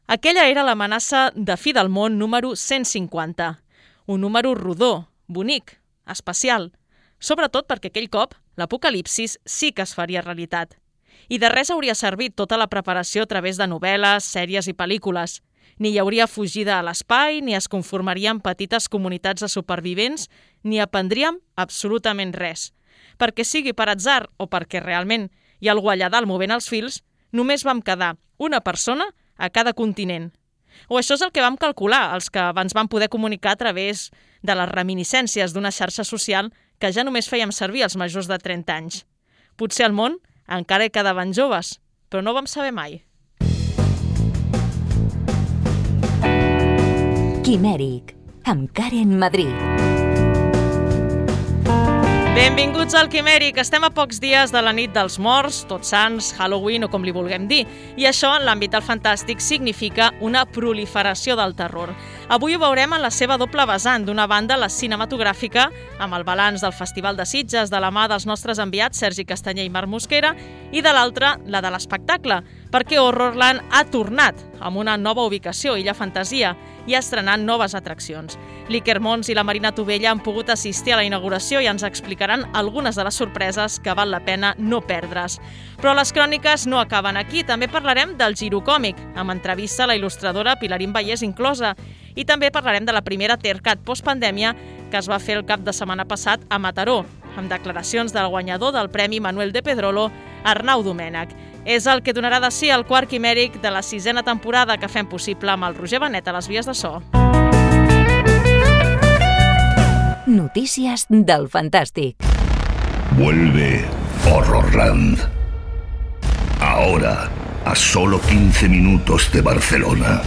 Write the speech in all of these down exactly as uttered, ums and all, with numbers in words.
Aquella era l'amenaça de fi del món número cent cinquanta. Un número rodó, bonic, especial. Sobretot perquè aquell cop l'apocalipsis sí que es faria realitat. I de res hauria servit tota la preparació a través de novel·les, sèries i pel·lícules. Ni hi hauria fugida a l'espai, ni es conformarien petites comunitats de supervivents, ni aprendríem absolutament res. Perquè sigui per atzar o perquè realment hi ha algú allà dalt movent els fils, només vam quedar una persona a cada continent. O això és el que vam calcular, els que ens vam poder comunicar a través de les reminiscències d'una xarxa social que ja només fèiem servir els majors de trenta anys. Potser al món encara hi quedaven joves, però no ho vam saber mai. Quimèric, amb Karen Madrid. Benvinguts al Quimèric. Estem a pocs dies de la nit dels morts, Tots Sants, Halloween o com li vulguem dir. I això, en l'àmbit del fantàstic, significa una proliferació del terror. Avui ho veurem en la seva doble vessant, d'una banda la cinematogràfica, amb el balanç del Festival de Sitges de la mà dels nostres enviats Sergi Castanyer i Marc Mosquera, i de l'altra, la de l'espectacle, perquè Horrorland ha tornat amb una nova ubicació, Illa Fantasia, i estrenant noves atraccions. L'Iker Mons i la Marina Tovella han pogut assistir a la inauguració i ens explicaran algunes de les sorpreses que val la pena no perdre's. Però les cròniques no acaben aquí. També parlarem del girocòmic, amb entrevista a la il·lustradora Pilarín Vallès inclosa. I també parlarem de la primera Tercat postpandèmia que es va fer el cap de setmana passat a Mataró, amb declaracions del guanyador del Premi Manuel de Pedrolo, Arnau Domènech. És el que donarà de si el quart quimèric de la sisena temporada que fem possible amb el Roger Benet a les vies de so. Notícies del Fantàstic. Vuelve Horrorland. Ahora, a solo quince minutos de Barcelona.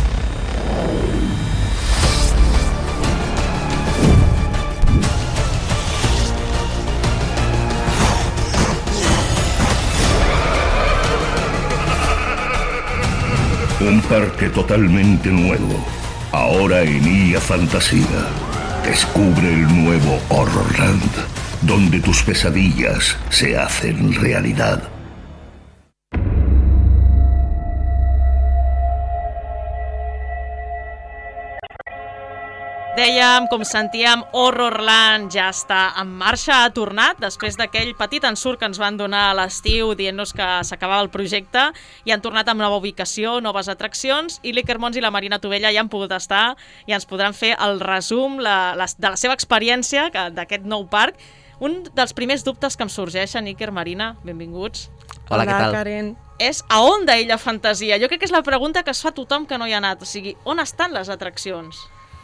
Un parque totalmente nuevo, ahora en Illa Fantasia. Descubre el nuevo Horrorland, donde tus pesadillas se hacen realidad. Dèiem, com sentíem, Horrorland ja està en marxa, ha tornat, després d'aquell petit ensurt que ens van donar a l'estiu dient-nos que s'acabava el projecte, i han tornat amb nova ubicació, noves atraccions, i l'Iker Mons i la Marina Tovella ja han pogut estar i ens podran fer el resum la, la, de la seva experiència d'aquest nou parc. Un dels primers dubtes que em sorgeixen, Iker, Marina, benvinguts. Hola, què tal? Karen. És a on d'Illa Fantasia? Jo crec que és la pregunta que es fa tothom que no hi ha anat, o sigui, on estan les atraccions?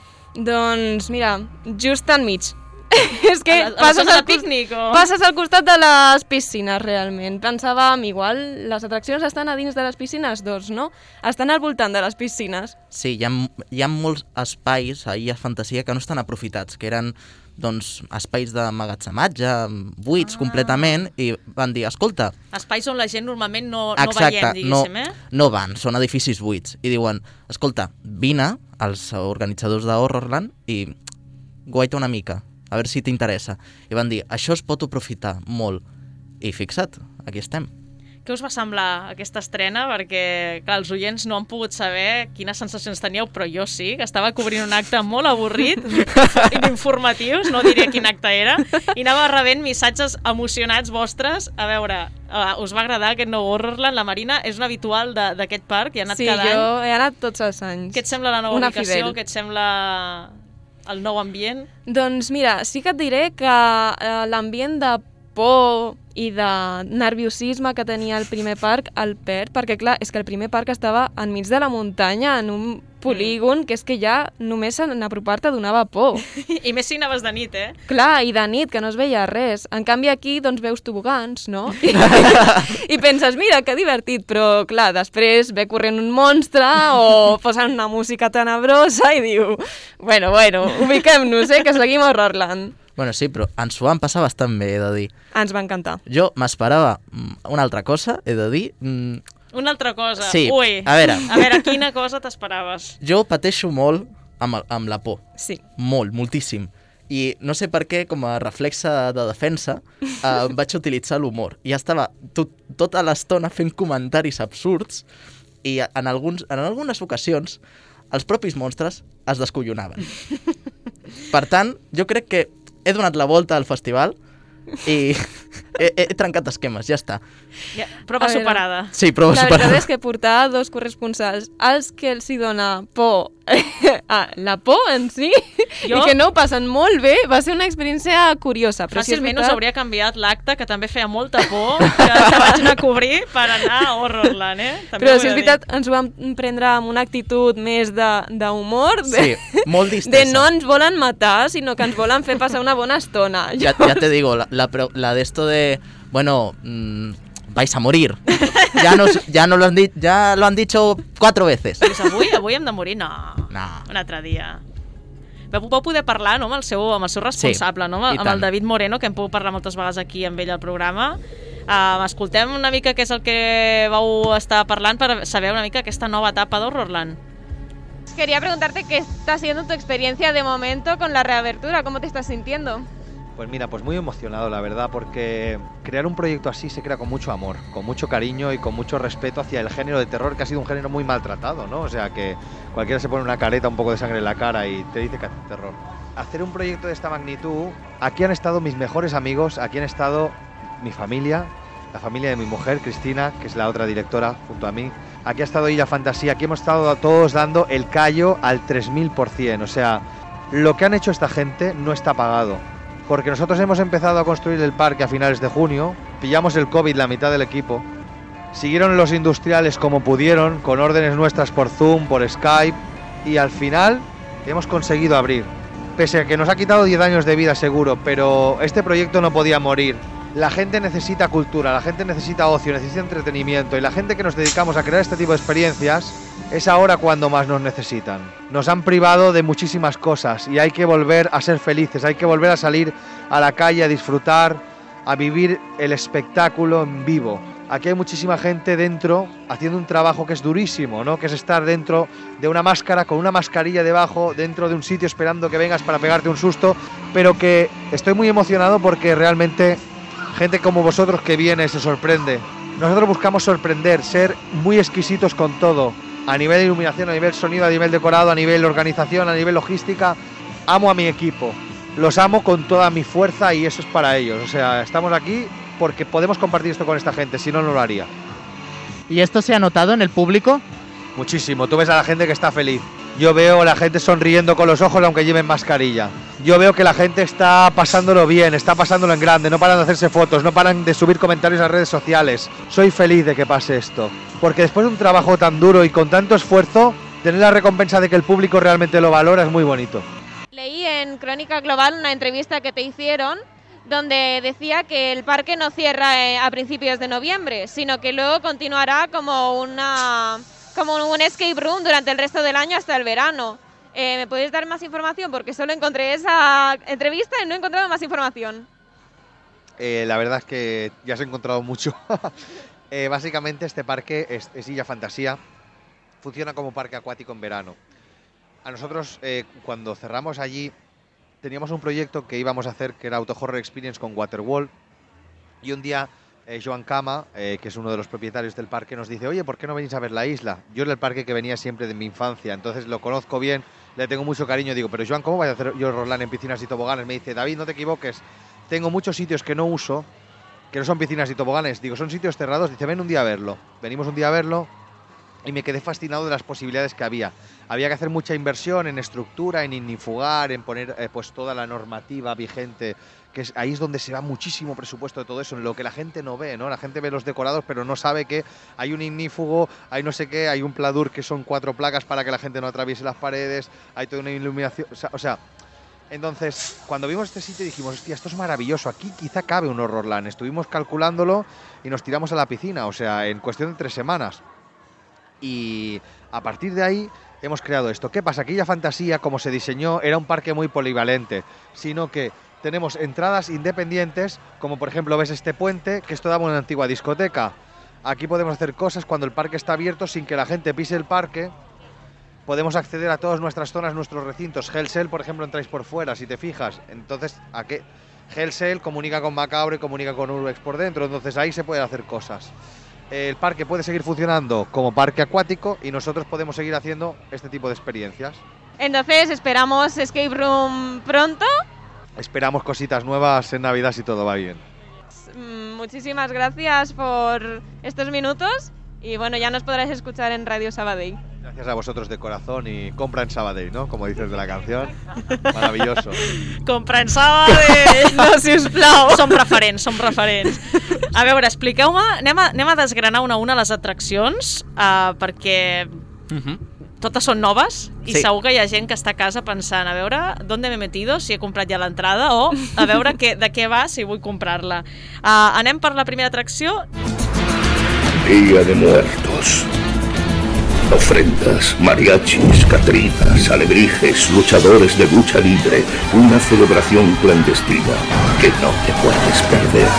Doncs mira, just enmig. És que a la, a passes, la al pícnic, o... passes al costat de les piscines, realment. Pensàvem, igual, les atraccions estan a dins de les piscines? Doncs no, estan al voltant de les piscines. Sí, hi ha, hi ha molts espais a Illa Fantasia que no estan aprofitats, que eren doncs, espais d'emmagatzematge, buits ah. completament, i van dir, escolta... Espais on la gent normalment no, exacte, no veiem, diguéssim, no, eh? no van, són edificis buits. I diuen, escolta, vine als organitzadors de Horrorland i guaita una mica, a veure si t'interessa. I van dir, això es pot aprofitar molt. I fixa't, aquí estem. Què us va semblar aquesta estrena? Perquè, clar, els oients no han pogut saber quines sensacions teníeu, però jo sí, que estava cobrint un acte molt avorrit, informatius, no diria quin acte era, i anava rebent missatges emocionats vostres. A veure, uh, us va agradar aquest nou Horrorland? La Marina és una habitual d'aquest parc i ha anat sí, cada any. Sí, jo he anat tots els anys. Què et sembla la nova una ubicació? fidel. Què et sembla el nou ambient? Doncs mira, sí que et diré que uh, l'ambient de por i de nerviosisme que tenia el primer parc el perd, perquè clar, és que el primer parc estava enmig de la muntanya, en un polígon, que és que ja només en apropar-te donava por. I més si anaves de nit, eh? Clar, i de nit, que no es veia res. En canvi aquí, doncs, veus tobogans, no? I, i penses, mira, que divertit, però clar, després ve corrent un monstre o posen una música tenebrosa i diu, bueno, bueno, ubiquem-nos, eh, que seguim a Horrorland. Bueno, sí, però ens ho vam passar bastant bé, he de dir. Ens va encantar. Jo m'esperava una altra cosa, he de dir. Una altra cosa? Sí, ui. a veure. A veure, quina cosa t'esperaves? Jo pateixo molt amb, amb la por. Sí. Molt, moltíssim. I no sé per què, com a reflexe de defensa, eh, vaig utilitzar l'humor. I estava tot, tota l'estona fent comentaris absurds I en, alguns, en algunes ocasions els propis monstres es descollonaven. Per tant, jo crec que he donat la volta al festival i he, he trencat esquemes, ja està. Ja, prova A veure. superada. Sí, prova La superada. veritat és que portar dos corresponsals als que els hi dona por ah, la por en si Jo- i que no ho passen molt bé, va ser una experiència curiosa. Però si és Fàcilment us veritat, hauria canviat l'acte, que també feia molta por, que, que vaig anar a cobrir per anar a Horrorland, eh? També però ho he si és de dir. veritat, ens ho vam prendre amb una actitud més de- d'humor, de, Sí, molt de distesa. no ens volen matar, sinó que ens volen fer passar una bona estona. Ya, ya te digo, la, la, pro- la de esto de, bueno, mmm, vais a morir. Ya, nos, ya, no lo han di- ya lo han dicho cuatro veces. Dius, avui, avui hem de morir? No. No. Un altre dia. Vau, vau poder parlar, no?, amb el seu, amb el seu responsable, Sí, no?, i amb tant. el David Moreno, que hem pogut parlar moltes vegades aquí amb ell al programa. Uh, escoltem una mica què és el que vau estar parlant per saber una mica aquesta nova etapa d'Horrorland. Quería preguntarte qué está siendo tu experiencia de momento con la reabertura, ¿cómo te estás sintiendo? Pues mira, pues muy emocionado, la verdad, porque crear un proyecto así se crea con mucho amor, con mucho cariño y con mucho respeto hacia el género de terror, que ha sido un género muy maltratado, ¿no? O sea, que cualquiera se pone una careta, un poco de sangre en la cara y te dice que hace terror. Hacer un proyecto de esta magnitud, aquí han estado mis mejores amigos, aquí han estado mi familia, la familia de mi mujer, Cristina, que es la otra directora junto a mí. Aquí ha estado Illa Fantasía, aquí hemos estado todos dando el callo al tres mil por ciento. O sea, lo que han hecho esta gente no está pagado. Porque nosotros hemos empezado a construir el parque a finales de junio, pillamos el COVID la mitad del equipo, siguieron los industriales como pudieron, con órdenes nuestras por Zoom, por Skype, y al final hemos conseguido abrir. Pese a que nos ha quitado diez años de vida seguro, pero este proyecto no podía morir. La gente necesita cultura, la gente necesita ocio, necesita entretenimiento, y la gente que nos dedicamos a crear este tipo de experiencias es ahora cuando más nos necesitan. Nos han privado de muchísimas cosas y hay que volver a ser felices, hay que volver a salir a la calle a disfrutar, a vivir el espectáculo en vivo. Aquí hay muchísima gente dentro haciendo un trabajo que es durísimo, ¿no? Que es estar dentro de una máscara, con una mascarilla debajo, dentro de un sitio esperando que vengas para pegarte un susto, pero que estoy muy emocionado porque realmente gente como vosotros que viene se sorprende. Nosotros buscamos sorprender, ser muy exquisitos con todo, a nivel de iluminación, a nivel sonido, a nivel decorado, a nivel organización, a nivel logística. Amo a mi equipo, los amo con toda mi fuerza y eso es para ellos. O sea, estamos aquí porque podemos compartir esto con esta gente, si no, no lo haría. ¿Y esto se ha notado en el público? Muchísimo, tú ves a la gente que está feliz. Yo veo a la gente sonriendo con los ojos aunque lleven mascarilla. Yo veo que la gente está pasándolo bien, está pasándolo en grande, no paran de hacerse fotos, no paran de subir comentarios a redes sociales. Soy feliz de que pase esto, porque después de un trabajo tan duro y con tanto esfuerzo, tener la recompensa de que el público realmente lo valora es muy bonito. Leí en Crónica Global una entrevista que te hicieron donde decía que el parque no cierra eh, a principios de noviembre, sino que luego continuará como una como un escape room durante el resto del año hasta el verano. Eh, ¿Me puedes dar más información? Porque solo encontré esa entrevista y no he encontrado más información. Eh, la verdad es que ya se ha encontrado mucho. eh, básicamente este parque es, es Illa Fantasía, funciona como parque acuático en verano. A nosotros eh, cuando cerramos allí teníamos un proyecto que íbamos a hacer que era Auto Horror Experience con Waterwall, y un día eh, Joan Cama, eh, que es uno de los propietarios del parque, nos dice: oye, ¿por qué no venís a ver la isla? Yo era el parque que venía siempre de mi infancia, entonces lo conozco bien, le tengo mucho cariño. Digo, pero Joan, ¿cómo voy a hacer yo Horrorland en piscinas y toboganes? Me dice: David, no te equivoques, tengo muchos sitios que no uso, que no son piscinas y toboganes. Digo, son sitios cerrados. Dice, ven un día a verlo. Venimos un día a verlo y me quedé fascinado de las posibilidades que había. Había que hacer mucha inversión en estructura, en ignifugar, en poner eh, pues toda la normativa vigente, que es, ahí es donde se va muchísimo presupuesto de todo eso, en lo que la gente no ve, ¿no? La gente ve los decorados, pero no sabe que hay un ignífugo, hay no sé qué, hay un pladur que son cuatro placas para que la gente no atraviese las paredes, hay toda una iluminación, o sea, o sea entonces, cuando vimos este sitio dijimos, hostia, esto es maravilloso, aquí quizá cabe un Horrorland. Estuvimos calculándolo y nos tiramos a la piscina, o sea, en cuestión de tres semanas. Y a partir de ahí hemos creado esto. ¿Qué pasa? Que Illa Fantasía, como se diseñó, era un parque muy polivalente, sino que tenemos entradas independientes, como por ejemplo ves este puente, que esto daba una antigua discoteca. Aquí podemos hacer cosas cuando el parque está abierto sin que la gente pise el parque. Podemos acceder a todas nuestras zonas, nuestros recintos. Hellsell, por ejemplo, entráis por fuera, si te fijas. Entonces, ¿a qué? Hellsell comunica con Macabre, comunica con Urbex por dentro, entonces ahí se pueden hacer cosas. el parque puede seguir funcionando como parque acuático y nosotros podemos seguir haciendo este tipo de experiencias. Entonces, esperamos Escape Room pronto. Esperamos cositas nuevas en Navidad si todo va bien. Muchísimas gracias por estos minutos y bueno, ya nos podrás escuchar en Radio Sabadell. Gracias a vosotros de corazón y compra en Sabadell, ¿no? Como dices de la canción. Maravilloso. Compra en Sabadell! No, sisplau. Som referents, som referents. A veure, expliqueu-me, anem, a, anem a desgranar una a una les atraccions, uh, perquè Uh-huh. totes són noves i Sí. segur que hi ha gent que està a casa pensant a veure ¿dónde me he metido? Si he comprat ja l'entrada o a veure que, de què va si vull comprar-la. Uh, anem per la primera atracció. Día de Muertos. Ofrendas, mariachis, catrinas, alebrijes, luchadores de lucha libre. Una celebración clandestina que no te puedes perder.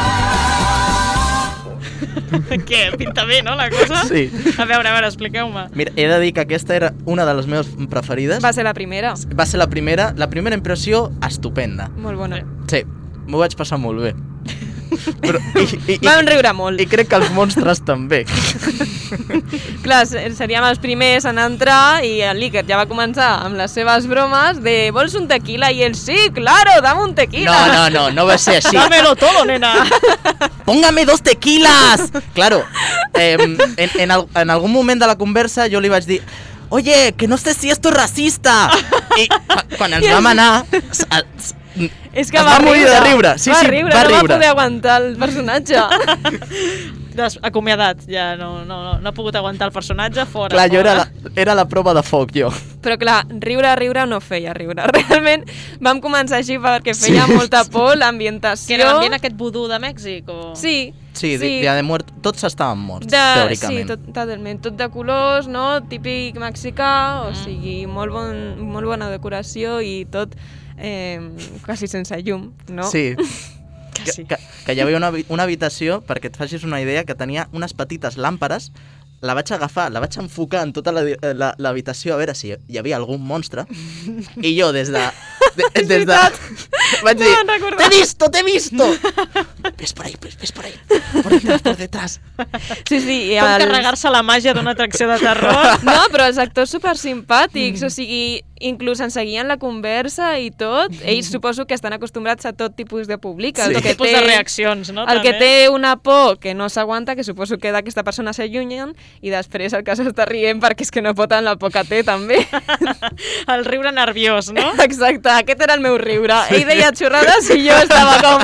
Què? Pinta bé, no, la cosa? Sí. A veure, a veure, expliqueu-me. Mira, he de dir que aquesta era una de les meves preferides. Va ser la primera. Va ser la primera, la primera impressió estupenda. Molt bona. Sí, m'ho vaig passar molt bé. Però, i, i, i, Vam riure molt. I crec que els monstres també. Clar, seríem els primers en entrar i el Líker ja va començar amb les seves bromes de vols un tequila? I ell, sí, claro, dame un tequila. No, no, no, no va ser així. Dámelo todo, nena. ¡Póngame dos tequilas! Claro, eh, en, en, al, en algun moment de la conversa jo li vaig dir oye, que no sé si esto es racista. I quan ens vam anar... És que es va, va morir riure. de riure. Sí, va sí, riure, va no riure. va poder aguantar el personatge. Des, acomiadat, ja no, no, no, no ha pogut aguantar el personatge, fora. Clar, jo fora. era la, era la prova de foc, jo. Però clar, riure, riure no feia riure. Realment vam començar així perquè feia Sí. molta por, l'ambientació... Que era l'ambient aquest vudú de Mèxic? O... Sí, Sí, sí. Dia de muert, tots estaven morts, De, teòricament. sí, tot, totalment. Tot de colors, no? Típic mexicà, o Mm. sigui, molt, bon, molt bona decoració i tot eh, quasi sense llum, no? Sí. Quasi. Que, que, que hi havia una, habi- una habitació, perquè et facis una idea, que tenia unes petites làmperes. La vaig agafar, la vaig enfocar en tota la- la- l'habitació a veure si hi havia algun monstre. I jo des de... de des de vaig dir, No me'n recordava. t'he visto, t'he visto! Ves por ahí, ves, ves por ahí. Por detrás, por detrás. Sí, sí. I Com els- carregar-se la màgia d'una atracció de terror. No, però els actors super simpàtics, mm. o sigui, inclús ens seguien la conversa i tot. Ells suposo que estan acostumbrats a tot tipus de públic. El Sí. que Tot tipus té, de reaccions, no? El que també. té una por que no s'aguanta, que suposo que d'aquesta persona s'allunyen, i després el que s'està rient perquè és que no pot amb la por que té, també. El riure nerviós, no? Exacte, aquest era el meu riure. Ell deia xorrades i jo estava com...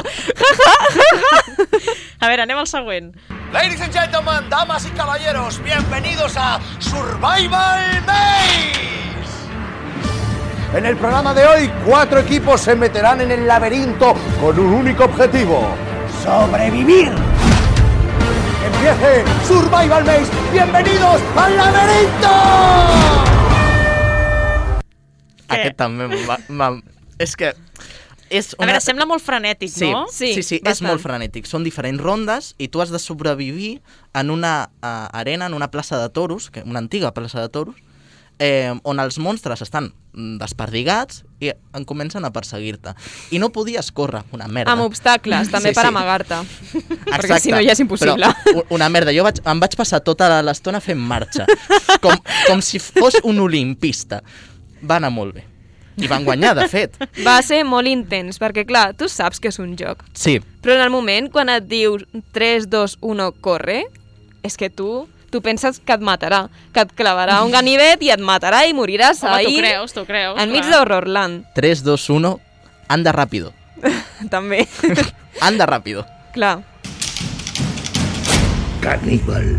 A veure, anem al següent. Ladies and gentlemen, damas y caballeros, bienvenidos a Survival Maze. En el programa de hoy, cuatro equipos se meterán en el laberinto con un único objetivo: sobrevivir. Empiece Survival Maze. Bienvenidos al laberinto. Què? Aquest també m'ha... m'ha- És que... És A veure, sembla molt frenètic, Sí, no? sí, sí, sí és bastant. molt frenètic. Són diferents rondes i tu has de sobrevivir en una uh, arena, en una plaça de toros, que, una antiga plaça de toros, eh, on els monstres estan mm, desperdigats i en comencen a perseguir-te. I no podies córrer, una merda. Amb obstacles, també Sí, per sí. amagar-te. Perquè Exacte. si no ja és impossible. Però, u- una merda, jo vaig, em vaig passar tota l'estona fent marxa, com, com si fos un olimpista. Va anar molt bé. I van guanyar, de fet. Va ser molt intens, perquè clar, tu saps que és un joc. Sí, Però en el moment, quan et dius tres, dos, uno, corre, és que tu, tu penses que et matarà, que et clavarà un ganivet i et matarà i moriràs Home, ahir tu creus, tu creus. enmig clar. d'Horrorland. tres, dos, uno, anda rápido. També. Anda rápido. Clar. Caníbal.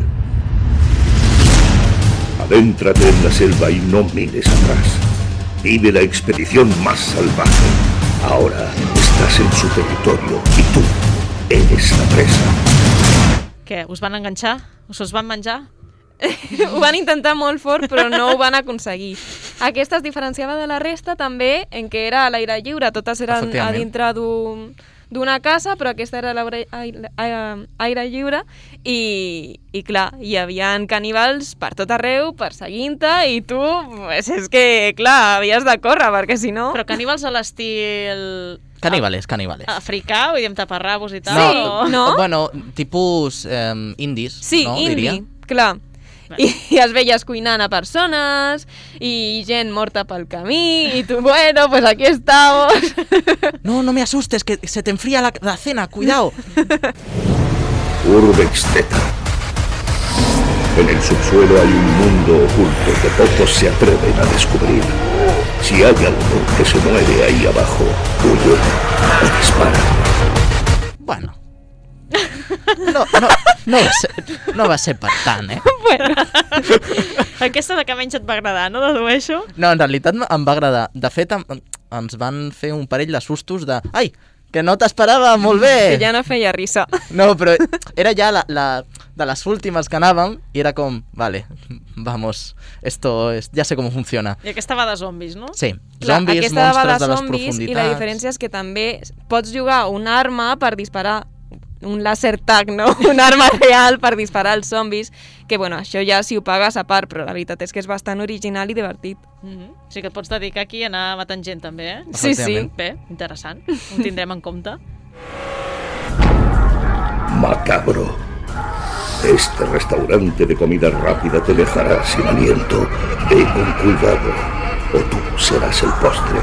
Adéntrate en la selva y no mires atrás. Vive la expedición más salvaje. Ahora estás en su territorio y tú eres la presa. Què, us van enganxar? Us us van menjar? Ho van intentar molt fort, però no ho van aconseguir. Aquesta es diferenciava de la resta també en què era a l'aire lliure. Totes eren a Efectivament. dintre d'un d'una casa, però aquesta era a l'aire aire, aire, aire lliure i, i clar, hi havia caníbals per tot arreu, perseguint-te i tu, pues, és que clar, havies de córrer perquè si no... Però caníbals a l'estil Caníbales, caníbales. Africà, vull dir, amb taparrabos i tal? Sí, o... no? Bueno, tipus eh, indis, Sí, no? indi, Diria. clar. I, I es veies cuinant a persones i gent morta pel camí i tu, bueno, pues aquí estamos. No, no me asustes, que se te enfría la, la cena, cuidado. Urbex Zeta. En el subsuelo hay un mundo oculto que pocos se atreven a descubrir. Si hay algo que se mueve ahí abajo, huye o dispara. Bueno. No, no, no, va ser, no va ser per tant, eh? Bueno, aquesta és la que menys et va agradar, no? Dedueixo? No, en realitat em va agradar. De fet, em, ens van fer un parell de sustos de... Ai, que no t'esperava, molt bé! Que ja no feia risa. No, però era ja la, la, de les últimes que anàvem i era com, vale, vamos, esto es, ya sé cómo funciona. I aquesta va de zombis, no? Sí, Clar, zombis, aquesta va monstres de de les zombis profunditats... i la diferència és que també pots jugar una arma per disparar un laser tag, no? Una arma real per disparar als zombis, que bueno, això ja si ho pagues a part, però la veritat és que és bastant original i divertit. Mm-hmm. O sigui que et pots dedicar aquí a anar matant gent també, eh? Sí, sí. Bé, interessant. Ho tindrem en compte. Macabro. Este restaurante de comida rápida te dejará sin aliento. Ve con cuidado, o tú serás el postre.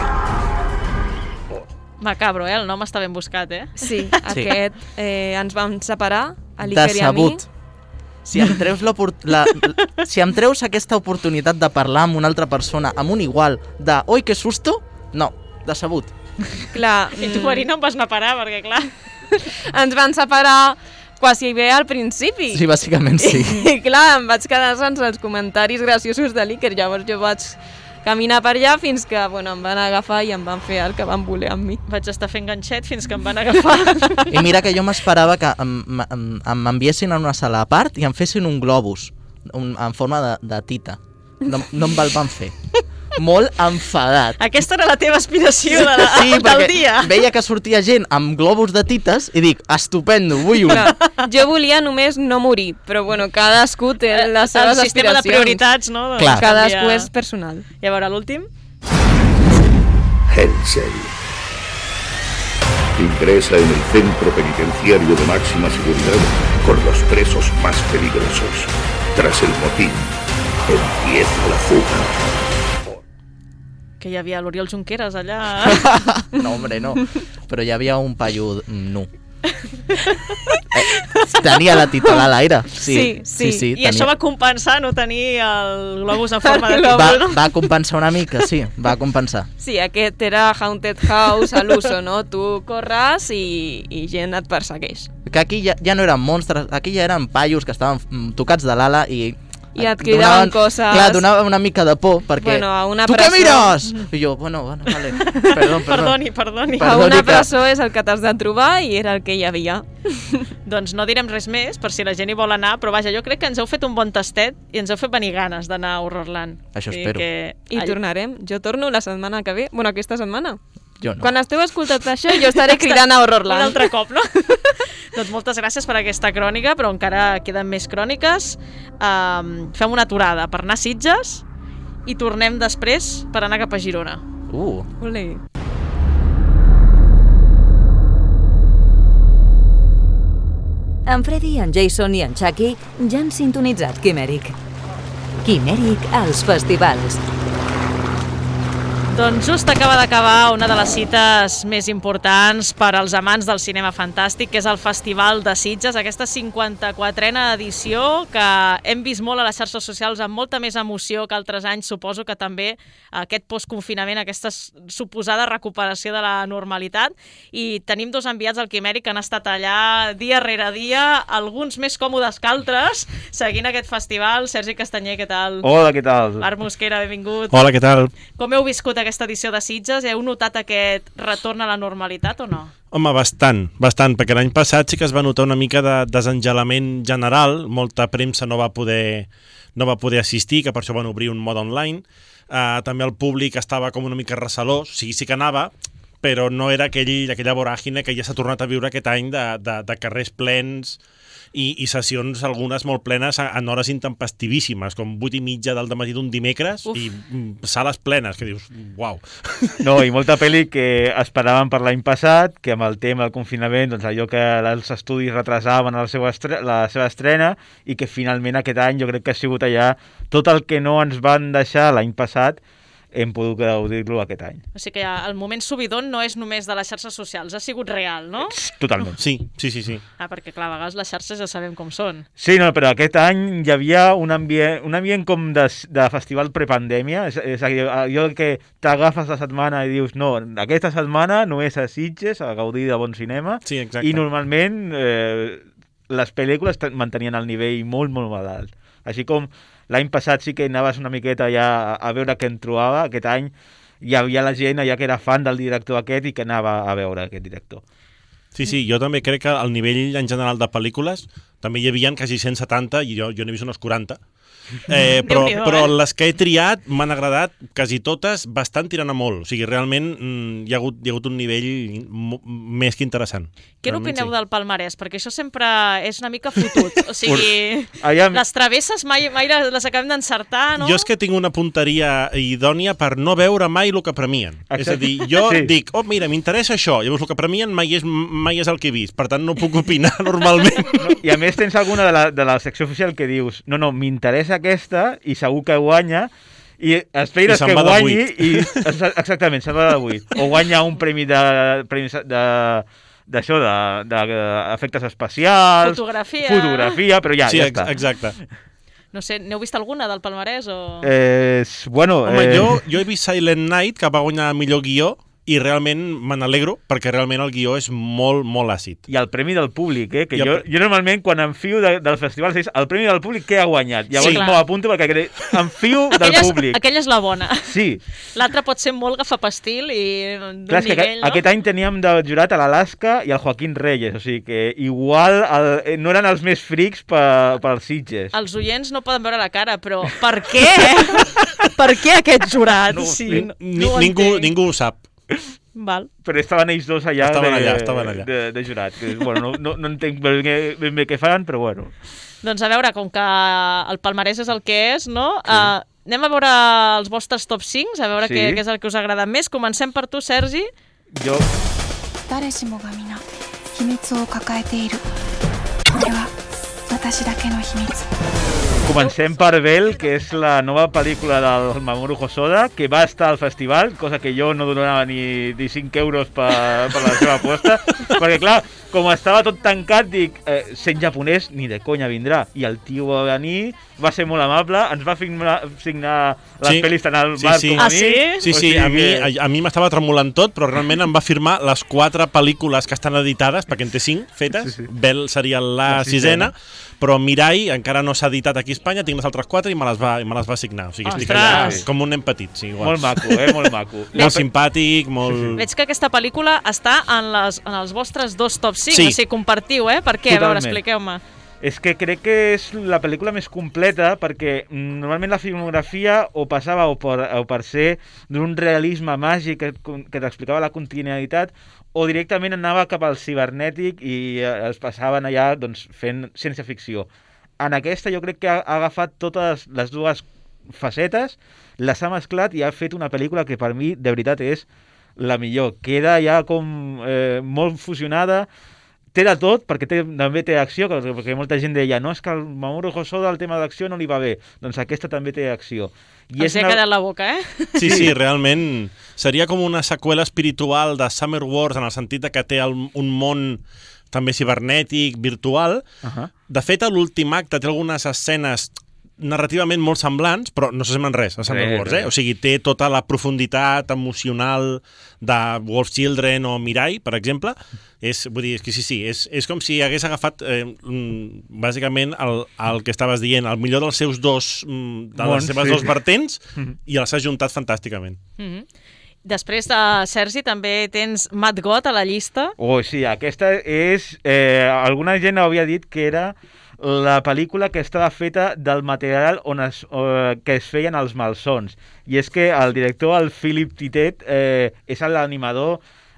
Macabro, eh? El nom està ben buscat, eh? Sí, aquest eh, ens vam separar, a l'Iker i a mi. Decebut. Si em treus l'oport- la, la, si em treus aquesta oportunitat de parlar amb una altra persona, amb un igual, de oi, que susto, no, decebut. Clar, I tu, Marina, em vas anar a parar, perquè clar... ens van separar quasi bé al principi. Sí, bàsicament sí. I clar, em vaig quedar sense els comentaris graciosos de l'Iker, llavors jo vaig caminar per allà fins que bueno, em van agafar i em van fer el que van voler amb mi. Vaig estar fent ganxet fins que em van agafar. I mira que jo m'esperava que em, em, em enviessin a una sala a part i em fessin un globus un, en forma de, de tita. No, no em el van fer. Molt enfadat. Aquesta era la teva aspiració de la, Sí, del perquè dia. veia que sortia gent amb globus de tites i dic, estupendo, vull un. Clar, jo volia només no morir, però bueno, cadascú té les seves El sistema de aspiracions. prioritats, no? Doncs Clar. Cadascú canvia. és personal. I a veure, l'últim? Hellcell. Ingresa en el centro penitenciario de máxima seguridad con los presos más peligrosos. Tras el motín, empieza la fuga. Que hi havia l'Oriol Junqueras allà. No, hombre, no. Però hi havia un paio nu. Eh, tenia la titola a l'aire. Sí, Sí, sí. sí, sí I això va compensar no tenir el globus en forma de El títol, va, no? va compensar una mica, sí, va compensar. Sí, aquest era Haunted House a l'uso, no? Tu corres i, i gent et persegueix. Que aquí ja, ja no eren monstres, aquí ja eren paios que estaven mm, tocats de l'ala i... I et cridaven coses. Clar, donava una mica de por, perquè... Bueno, a una tu presó- què mires? I jo, bueno, bueno, vale. Perdó, perdó. Perdoni, perdoni. Per- A Perdoni una que- presó és el que t'has de trobar i era el que hi havia. Doncs no direm res més, per si la gent hi vol anar, però vaja, jo crec que ens heu fet un bon tastet i ens heu fet venir ganes d'anar a Horrorland. Això O sigui espero. Que... I Ai, tornarem. Jo torno la setmana que ve. Bueno, aquesta setmana. Jo no. Quan esteu escoltant això, jo estaré cridant a Un Horrorland. altre cop, no? Doncs moltes gràcies per aquesta crònica, però encara queden més cròniques. Um, fem una aturada per anar a Sitges i tornem després per anar cap a Girona. Uh, Olé. En Freddy, en Jason i en Chucky ja han sintonitzat Quimèric. Quimèric als festivals. Doncs just acaba d'acabar una de les cites més importants per als amants del cinema fantàstic, que és el Festival de Sitges, aquesta cinquanta-quatrena edició que hem vist molt a les xarxes socials amb molta més emoció que altres anys. Suposo que també aquest postconfinament, aquesta suposada recuperació de la normalitat. I tenim dos enviats al Quimèric que han estat allà dia rere dia, alguns més còmodes que altres, seguint aquest festival. Sergi Castanyer, què tal? Hola, què tal? Marc Mosquera, benvingut. Hola, què tal? Com heu viscut aquesta edició de Sitges? Heu notat aquest retorn a la normalitat o no? Home, bastant, bastant, perquè l'any passat sí que es va notar una mica de desengelament general, molta premsa no va poder, no va poder assistir, que per això van obrir un mode online, uh, també el públic estava com una mica recelós, o sigui, sí que anava, però no era aquell, aquella voràgine que ja s'ha tornat a viure aquest any de, de, de carrers plens i, i sessions algunes molt plenes en hores intempestivíssimes, com vuit i mitja del dematí d'un dimecres. Uf. I mm, sales plenes, que dius, uau. No, i molta pel·li que esperaven per l'any passat, que amb el tema del confinament, doncs allò que els estudis retrasaven la seva, estre la seva estrena, i que finalment aquest any jo crec que ha sigut allà tot el que no ens van deixar l'any passat, hem pogut gaudir-lo aquest any. O sigui que el moment subidon no és només de les xarxes socials, ha sigut real, no? Totalment. Sí, sí, sí. sí. Ah, perquè clar, a vegades les xarxes ja sabem com són. Sí, no, però aquest any hi havia un ambient, un ambient com de, de festival prepandèmia, és, és a dir, allò que t'agafes la setmana i dius, no, aquesta setmana no és a Sitges, a gaudir de bon cinema, sí, exacte. I normalment eh, les pel·lícules mantenien el nivell molt, molt alt. Així com l'any passat sí que anaves una miqueta ja a veure què en trobava, aquest any hi havia la gent allà que era fan del director aquest i que anava a veure aquest director. Sí, sí, jo també crec que al nivell en general de pel·lícules també hi havia quasi cent setanta i jo, jo n'he vist unes quaranta. Eh, però, però les que he triat m'han agradat quasi totes bastant tirant a molt. O sigui, realment mm, hi, ha hagut, hi ha hagut un nivell més que interessant. Què n'opineu sí. del palmarès? Perquè això sempre és una mica fotut. O sigui, Allà... les travesses mai, mai les acabem d'encertar, no? Jo és que tinc una punteria idònia per no veure mai el que premien. Exacte. És a dir, jo sí. dic, oh, mira, m'interessa això. Llavors el que premien mai és, mai és el que he vist. Per tant, no puc opinar normalment. No, I a més tens alguna de la, de la secció oficial que dius, no, no, m'interessa aquesta i segur que guanya i esperes I que guanyi i exactament, se'n va de vuit. O guanya un premi de premi de d'això, d'efectes especials, fotografia, fotografia però ja, sí, ja està. Exacte. No sé, n'heu vist alguna del palmarès? O... Eh, bueno, Home, eh... jo, jo he vist Silent Night, que va guanyar millor guió, i realment me n'alegro, perquè realment el guió és molt, molt àcid. I el premi del públic, eh? Que jo, jo normalment, quan em fio de, dels festivals, és el premi del públic que ha guanyat. Llavors sí, m'ho apunto perquè em fio del aquella és, públic. Aquella és la bona. Sí. L'altra pot ser molt gafapastil i d'un Clar, nivell, que, no? Aquest any teníem de jurat a l'Alaska i el Joaquín Reyes, o sigui que igual el, no eren els més frics per, pels Sitges. Els oients no poden veure la cara, però per què? Per què aquest jurat? No, sí, ni, no, ni, no ningú, ningú ho sap. Val. Però estaven ells dos allà, estaven de, allà, estaven allà. De, de jurat. Que, bueno, no, no, no entenc ben bé, ben bé què fan, però bueno. Doncs a veure, com que el palmarès és el que és, no? Sí. Uh, anem a veure els vostres top cinc, a veure sí. què, què és el que us agrada més. Comencem per tu, Sergi. Jo... 誰しもが皆秘密を抱えている。これは私だけの秘密。 Comencem per Bell, que és la nova pel·lícula del Mamoru Hosoda, que va estar al festival, cosa que jo no donava ni, ni cinc euros per, per la seva aposta, perquè clar, com estava tot tancat, dic, eh, sent japonès, ni de conya vindrà. I el tio va venir, va ser molt amable, ens va signar, signar les sí. pel·lis tant al sí, Marc sí. com a ah, mi. Sí, sí, sí a mi, a, a mi m'estava tremolant tot, però realment em va firmar les quatre pel·lícules que estan editades, perquè en té cinc fetes, sí, sí. Bell seria la, la sisena, però Mirai encara no s'ha editat aquí a Espanya, tinc les altres quatre i me les va, me les va signar. O sigui, estic allà com un nen petit. Sí, igual. Molt maco, eh? Molt maco. Molt simpàtic, molt... Sí, sí. Veig que aquesta pel·lícula està en, les, en els vostres dos top cinc, sí. o sigui, compartiu, eh? Per què? Totalment. A veure, expliqueu-me. És que crec que és la pel·lícula més completa perquè normalment la filmografia o passava o per, o per ser d'un realisme màgic que, que t'explicava la continuïtat o directament anava cap al cibernètic i es passaven allà doncs, fent ciència-ficció. En aquesta jo crec que ha agafat totes les dues facetes, les ha mesclat i ha fet una pel·lícula que per mi de veritat és la millor. Queda ja com eh, molt fusionada, té de tot, perquè té, també té acció, perquè molta gent deia, no, és que el Mamoru Hosoda el tema d'acció no li va bé. Doncs aquesta també té acció. I els he una... quedat la boca, eh? Sí, sí, realment seria com una seqüela espiritual de Summer Wars, en el sentit que té el, un món també cibernètic, virtual. Uh-huh. De fet, a l'últim acte té algunes escenes narrativament molt semblants, però no s'assemblen res a Summer Wars, eh? O sigui, té tota la profunditat emocional de Wolf Children o Mirai, per exemple. És, vull dir, és que sí, sí, és, és com si hagués agafat eh, bàsicament el, el que estaves dient, el millor dels seus dos, de les seves sí. dos vertents, i els ha juntat fantàsticament. Mm-hmm. Després de Sergi també tens Mad God a la llista. Oh, sí, aquesta és... Eh, alguna gent havia dit que era la pel·lícula que estava feta del material on es, eh, que es feien els malsons. I és que el director, el Philip Titet, eh, és l'animador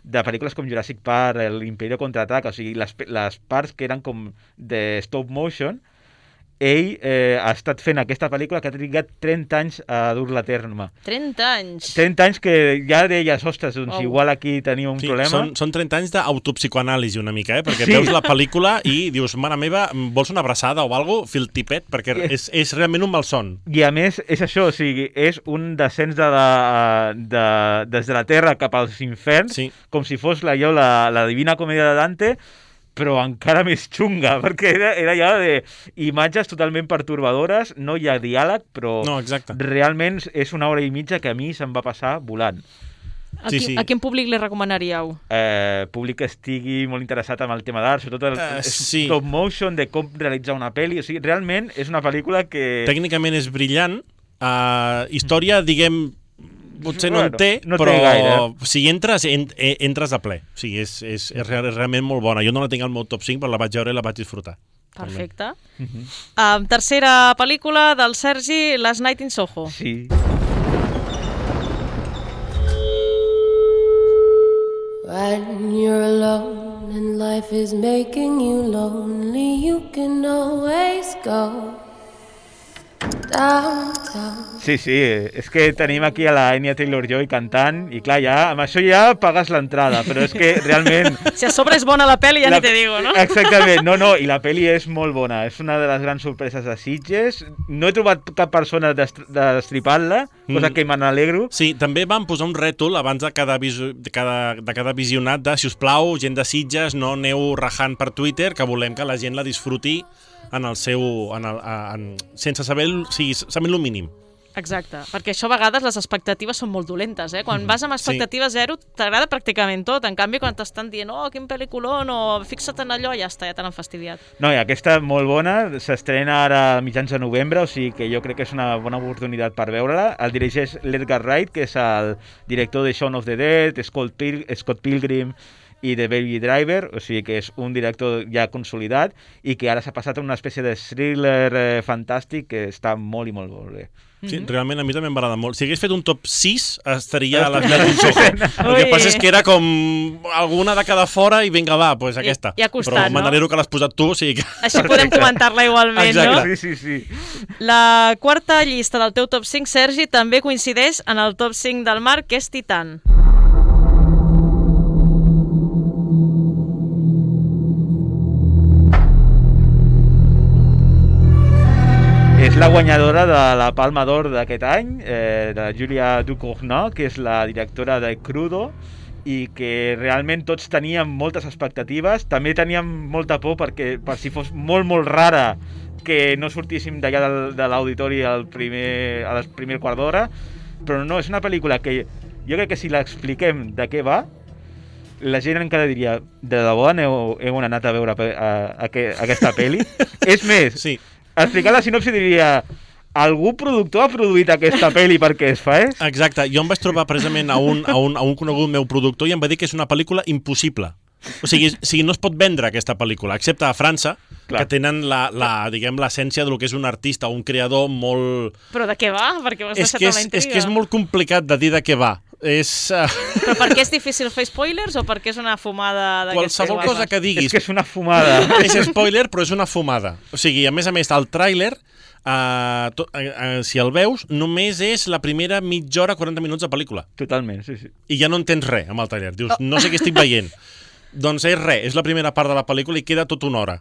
de pel·lícules com Jurassic Park, l'Imperio Contraataca, o sigui, les, les parts que eren com de stop motion, ell eh, ha estat fent aquesta pel·lícula que ha trigat trenta anys a dur-la a terme. trenta anys? trenta anys que ja deies, ostres, doncs oh. igual aquí tenim un sí, problema. Són, són trenta anys d'autopsicoanàlisi una mica, eh? Perquè sí. veus la pel·lícula i dius, mare meva, vols una abraçada o alguna cosa? Fil tipet, perquè és, és realment un malson. I a més, és això, o sigui, és un descens de la, de, des de la Terra cap als inferns, sí. com si fos la, la, la Divina Comèdia de Dante, però encara més xunga, perquè era, era ja de imatges totalment pertorbadores, no hi ha diàleg, però no, exacte. Realment és una hora i mitja que a mi se'm va passar volant. A, sí, qui, sí. a quin públic li recomanaríeu? Eh, públic que estigui molt interessat en el tema d'art, sobretot el uh, sí. stop motion, de com realitzar una pel·li, o sigui, realment és una pel·lícula que... Tècnicament és brillant, uh, història, diguem... potser bueno, no en té, no però té si entres, en, entres a ple. O sigui, és, és, és realment molt bona. Jo no la tinc al meu top cinc, però la vaig veure i la vaig disfrutar. Perfecte. Uh-huh. um, tercera pel·lícula del Sergi, Last Night in Soho. Sí. When you're alone and life is making you lonely, you can always go downtown. Sí, sí, és que tenim aquí a la Anya Taylor-Joy cantant i clar, ja, amb això ja pagues l'entrada, però és que realment... Si a sobre és bona la pel·li, ja la... ni te digo, no? Exactament, no, no, i la pel·li és molt bona, és una de les grans sorpreses de Sitges, no he trobat cap persona destripant-la, cosa mm. que me n'alegro. Sí, també van posar un rètol abans de cada, visu... de cada, de cada visionat de, si us plau, gent de Sitges, no aneu rajant per Twitter, que volem que la gent la disfruti en el seu... En el, en, sense saber, o sigui, sabent el mínim. Exacte, perquè això a vegades les expectatives són molt dolentes, eh? Quan vas amb expectativa sí. zero t'agrada pràcticament tot, en canvi quan t'estan dient oh, quin pel·liculón, o fixa't en allò, ja està, ja t'han fastidiat. No, i aquesta molt bona, s'estrena ara a mitjans de novembre, o sigui que jo crec que és una bona oportunitat per veure-la. El dirigeix l'Edgar Wright, que és el director de Shaun of the Dead, Scott, Pil Scott Pilgrim i de Baby Driver, o sigui que és un director ja consolidat i que ara s'ha passat a una espècie de thriller eh, fantàstic que està molt i molt, molt bé. Sí, realment a mi també m'agrada molt. Si hagués fet un top sis, estaria a les Night in Soho. El que passa és que era com alguna de cada fora i vinga, va, doncs aquesta. I, i costat, però m'alegro no? que l'has posat tu, o sigui que... Així podem comentar-la igualment, exacte. No? Sí, sí, sí. La quarta llista del teu top cinc, Sergi, també coincideix en el top cinc del Marc, que és Titan. És la guanyadora de la Palma d'Or d'aquest any, eh, de Julia Ducournau, que és la directora de Crudo, i que realment tots teníem moltes expectatives. També teníem molta por perquè per si fos molt, molt rara que no sortíssim d'allà de l'auditori al primer, al primer quart d'hora, però no, és una pel·lícula que jo crec que si l'expliquem de què va, la gent encara diria, de debò aneu, heu anat a veure a, a, a, a aquesta pel·li? És més, sí. explicar la sinopsi diria algú productor ha produït aquesta pel·li perquè es fa, és? Exacte, jo em vaig trobar precisament a un, a, un, a un conegut meu productor i em va dir que és una pel·lícula impossible. O sigui, o sigui, no es pot vendre aquesta pel·lícula, excepte a França, clar, que tenen la, la, diguem, l'essència del que és un artista o un creador molt... Però de què va? Perquè m'has deixat és a la intriga. És que és molt complicat de dir de què va. És... Uh... Però perquè és difícil fer spoilers o perquè és una fumada d'aquestes qualsevol guapes? cosa que diguis. És que és una fumada. És spoiler, però és una fumada. O sigui, a més a més, el tràiler, uh, to, uh, uh, si el veus, només és la primera mitja hora, quaranta minuts de pel·lícula. Totalment, sí, sí. I ja no entens res amb el tràiler. Dius, no sé què estic veient. Doncs és res, és la primera part de la pel·lícula i queda tota una hora.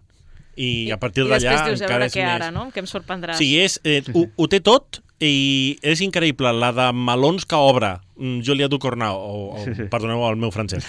I a partir d'allà encara és més... I després dius, a veure què ara, no? Que em sorprendràs. Sí, és, eh, ho, ho té tot i és increïble. La de melons que obre Julia Ducournau, o, o sí, sí. perdoneu el meu francès,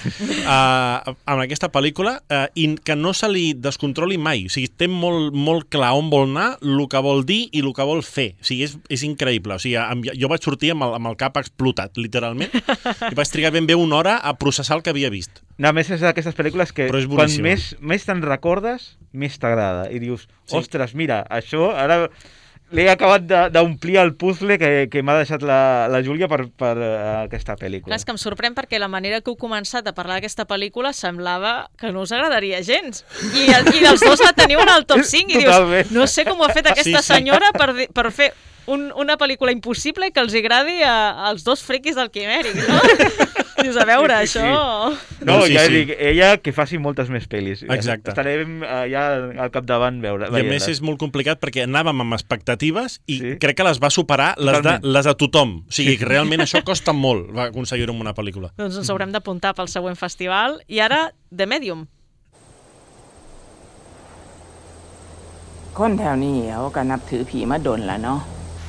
uh, amb aquesta pel·lícula, uh, i que no se li descontroli mai. O sigui, té molt, molt clar on vol anar, el que vol dir i el que vol fer. O sigui, és, és increïble. O sigui, jo vaig sortir amb el, amb el cap explotat, literalment, i vaig trigar ben bé una hora a processar el que havia vist. No, a més és d'aquestes pel·lícules que quan més, més te'n recordes, més t'agrada. I dius, sí. ostres, mira, això ara... L'he acabat d'omplir el puzzle que, que m'ha deixat la, la Júlia per, per uh, aquesta pel·lícula. Clar, és que em sorprèn perquè la manera que heu començat a parlar d'aquesta pel·lícula semblava que no us agradaria gens. I, i els dos la teniu en el top cinc i Totalment. Dius, no sé com ho ha fet aquesta sí, sí. senyora per, per fer un, una pel·lícula impossible i que els agradi a, als dos friquis del Quimèric, no? Dius, a veure, Sí, sí, això... sí. No, Sí, ja sí. dic, ella que faci moltes més pel·lis. Exacte. Estarem eh, ja al capdavant veure. I a més és molt complicat perquè anàvem amb expectatives i sí. crec que les va superar les de, Totalment. les de tothom. O sigui, que realment això costa molt va aconseguir-ho en una pel·lícula. Doncs ens haurem d'apuntar pel següent festival. I ara, The Medium. คนแถวนี้เขาก็นับถือผีมาดนแล้วเนาะ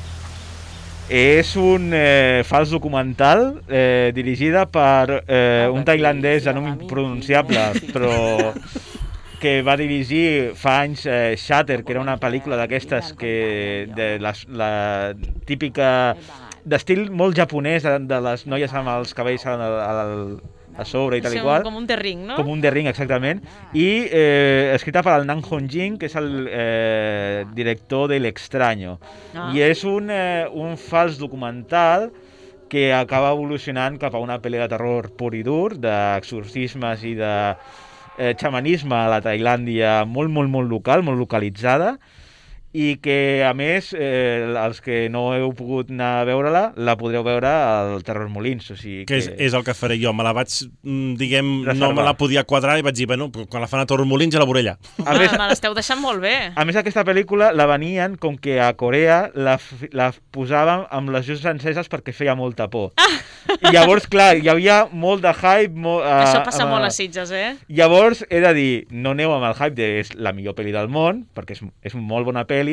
És un eh, fals documental eh, dirigida per eh, un tailandès de nom impronunciable, però que va dirigir fa anys eh, Shutter, que era una pel·lícula d'aquestes que de les, la típica d'estil molt japonès de, de les noies amb els cabells al, al, a sobre i tal i Això, qual. com un The Ring, no? Com un The Ring, exactament. I eh, escrita per el Nam Hong Jin, que és el eh, director de L'Extraño. Ah. I és un, eh, un fals documental que acaba evolucionant cap a una pel·li de terror pur i dur, d'exorcismes i de eh, xamanisme a la Tailàndia molt, molt, molt local, molt localitzada, i que, a més, eh, els que no heu pogut anar a veure-la, la podreu veure al Terror Molins. O sigui Que és, és el que faré jo. Me la vaig, mm, diguem, Reservar. no me la podia quadrar i vaig dir, bueno, quan la fan a Torremolins ja la veuré allà. A més, Me l'esteu deixant molt bé. A més, aquesta pel·lícula la venien com que a Corea la, f- la posàvem amb les llums enceses perquè feia molta por. I llavors, clar, hi havia molt de hype. Molt, uh, Això passa amb, molt a Sitges, eh? Llavors, he de dir, no aneu amb el hype de és la millor pel·li del món, perquè és, és molt bona pel·li,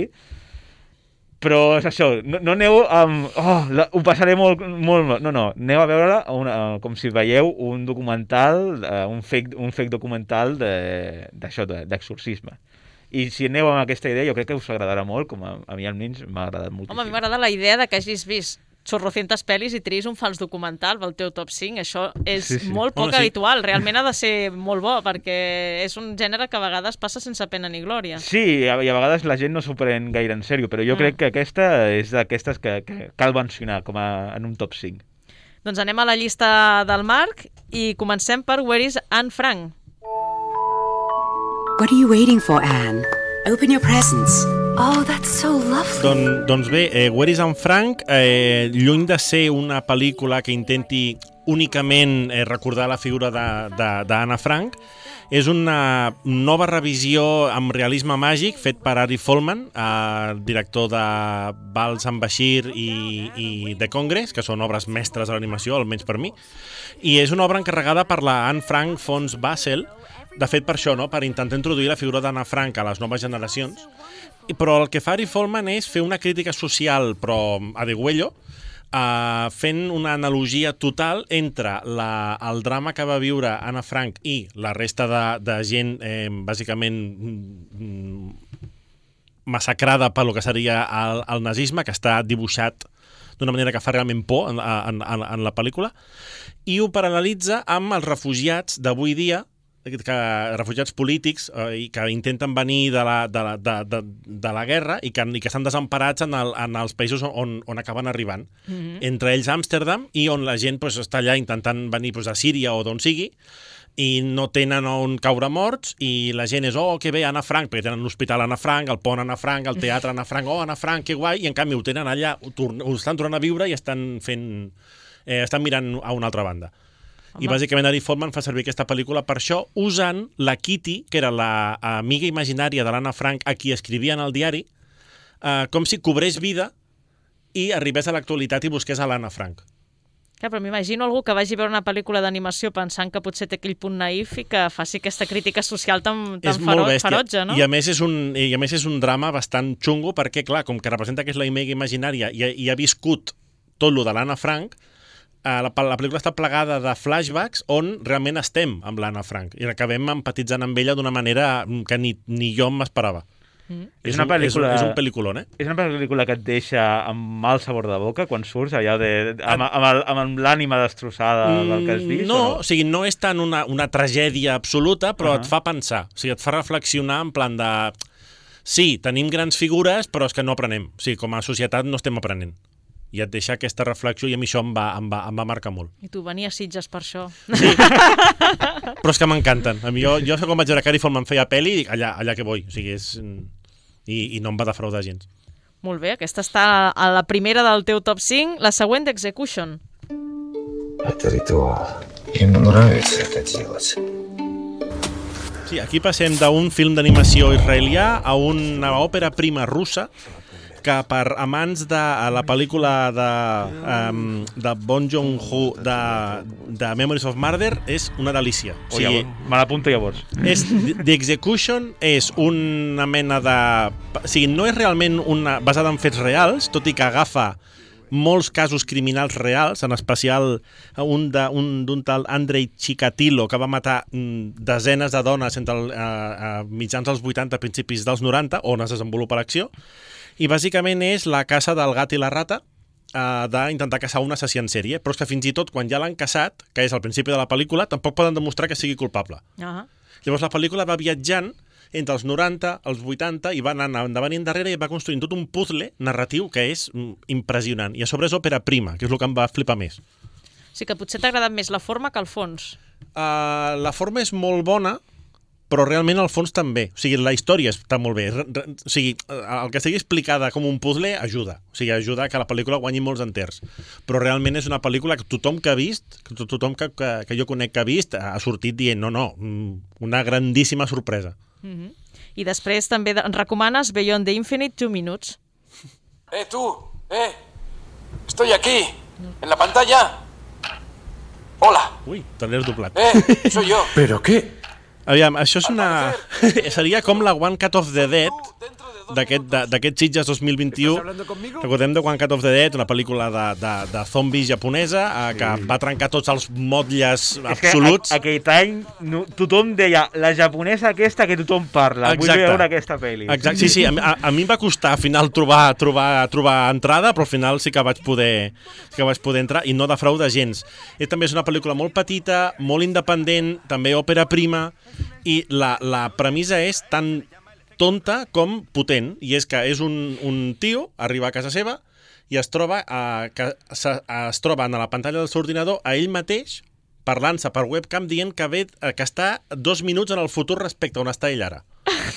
però és això, no, no aneu amb... Oh, la, ho passaré molt, molt... No, no, aneu a veure una, com si veieu un documental, uh, un, fake, un fake documental d'això, de, d'exorcisme. I si aneu amb aquesta idea, jo crec que us agradarà molt, com a, a mi almenys m'ha agradat moltíssim. Home, a mi m'agrada la idea de que hagis vist xorrocientes pel·lis i triïs un fals documental pel teu top cinc. Això és Sí, sí. molt poc Home, sí. habitual. Realment ha de ser molt bo, perquè és un gènere que a vegades passa sense pena ni glòria. Sí, i a, i a vegades la gent no s'ho pren gaire en sèrio, però jo Mm. crec que aquesta és d'aquestes que, que cal mencionar com a, en un top cinc. Doncs anem a la llista del Marc i comencem per Where is Anne Frank? What are you waiting for, Anne? Open your presents. Oh, that's so lovely. Don, doncs bé, eh, Where is Anne Frank, eh, lluny de ser una pel·lícula que intenti únicament eh, recordar la figura d'Anna Frank, és una nova revisió amb realisme màgic fet per Ari Folman, eh, director de Vals amb Bashir i, i The Congress, que són obres mestres de l'animació, almenys per mi, i és una obra encarregada per la Anne Frank Fons Basel, de fet per això, no? Per intentar introduir la figura d'Anna Frank a les noves generacions. I, però el que fa Ari Folman és fer una crítica social, però a degüello, Uh, fent una analogia total entre la, el drama que va viure Anna Frank i la resta de, de gent eh, bàsicament mm, massacrada per lo que seria el, el nazisme, que està dibuixat d'una manera que fa realment por en, en, en, en la pel·lícula, i ho paral·lelitza amb els refugiats d'avui dia, que refugiats polítics eh, i que intenten venir de la, de la, de, de, de la guerra i que, i que estan desemparats en, el, en els països on, on acaben arribant. Mm-hmm. Entre ells Amsterdam, i on la gent pues, està allà intentant venir pues, de Síria o d'on sigui, i no tenen on caure morts, i la gent és, oh, que bé, Anna Frank, perquè tenen l'hospital Anna Frank, el pont Anna Frank, el teatre Anna Frank, oh, Anna Frank, que guai, i en canvi ho tenen allà, ho, ho estan tornant a viure i estan fent, eh, estan mirant a una altra banda. I bàsicament Ari Folman fa servir aquesta pel·lícula per això, usant la Kitty, que era la amiga imaginària de l'Anna Frank a qui escrivia en el diari, eh, com si cobrés vida i arribés a l'actualitat i busqués a l'Anna Frank. Clar, però m'imagino algú que vagi a veure una pel·lícula d'animació pensant que potser té aquell punt naïf i que faci aquesta crítica social tan, tan És molt fero bèstia. ferotge, no? I a, més és un, I a més és un drama bastant xungo perquè, clar, com que representa que és la amiga imaginària i, i ha viscut tot lo de l'Anna Frank, Uh, la, la pel·lícula està plegada de flashbacks on realment estem amb l'Anna Frank i acabem empatitzant amb ella d'una manera que ni, ni jo m'esperava. Mm. És una pel·lícula... És un, és un pel·lículon, eh? És una pel·lícula que et deixa amb mal sabor de boca quan surts allà de, amb, amb, el, amb l'ànima destrossada del que has vist? No, o no? o sigui, no és tant una, una tragèdia absoluta, però uh-huh. et fa pensar. O sigui, et fa reflexionar en plan de... Sí, tenim grans figures, però és que no aprenem. O sigui, com a societat no estem aprenent. I et deixa aquesta reflexió i a mi això em va, em va, em va marcar molt. I tu venies a Sitges per això. Sí. Però és que m'encanten. A mi jo, jo quan vaig veure que Ari Folman feia pel·li, dic, allà, allà que vull. O sigui, és... I, i no em va defraudar gens. Molt bé, aquesta està a la primera del teu top cinc. La següent, d'Execution. Это ритуал. Ему нравится это делать. Sí, aquí passem d'un film d'animació israelià a una òpera prima russa que per amants de la pel·lícula de, um, de Bong Joon-ho de, de Memories of Murder és una delícia. O sigui, me l'apunto llavors. És, The Execution és una mena de... O sigui, no és realment una, basada en fets reals, tot i que agafa molts casos criminals reals, en especial un d'un un, un tal Andrei Chikatilo, que va matar mm, desenes de dones entre el, a, a mitjans dels vuitanta, principis dels noranta, on es desenvolupa l'acció. I bàsicament és la caça del gat i la rata eh, d'intentar caçar un assassí en sèrie, però és que fins i tot quan ja l'han caçat, que és al principi de la pel·lícula, tampoc poden demostrar que sigui culpable. Uh-huh. Llavors la pel·lícula va viatjant entre els noranta, els vuitanta, i va anar endavant i endarrere i va construint tot un puzzle narratiu que és mm, impressionant. I a sobre és òpera prima, que és el que em va flipar més. Sí que potser t'ha agradat més la forma que el fons. Uh, la forma és molt bona, però realment el fons també. O sigui, la història està molt bé. O sigui, el que estigui explicada com un puzzle ajuda. O sigui, ajuda que la pel·lícula guanyi molts enters. Però realment és una pel·lícula que tothom que ha vist, que tothom que, que, que jo conec que ha vist, ha sortit dient, no, no, una grandíssima sorpresa. Mm-hmm. I després també ens recomanes Beyond the Infinite, two minutes. Eh, tú, eh, estoy aquí, en la pantalla. Hola. Ui, te l'has doblat. Eh, soy yo. ¿Pero qué? Aviam, això és una... seria com la One Cut of the Dead d'aquest Sitges dos mil vint-i-u. Recordem de One Cut of the Dead, una pel·lícula de, de, de zombis japonesa eh, que sí. va trencar tots els motlles absoluts. És que a, aquell any no, tothom deia la japonesa aquesta que tothom parla. Exacte. Vull veure aquesta pel·li. Exacte, sí, sí. A, a, a mi em va costar al final trobar, trobar, trobar entrada, però al final sí que vaig poder, sí que vaig poder entrar i no defrauda gens. I també és una pel·lícula molt petita, molt independent, també òpera prima, i la, la premissa és tan tonta com potent, i és que és un, un tio, arriba a casa seva i es troba, a, que, se, es troba a la pantalla del seu ordinador a ell mateix parlant-se per webcam dient que, ve, que està dos minuts en el futur respecte a on està ell ara.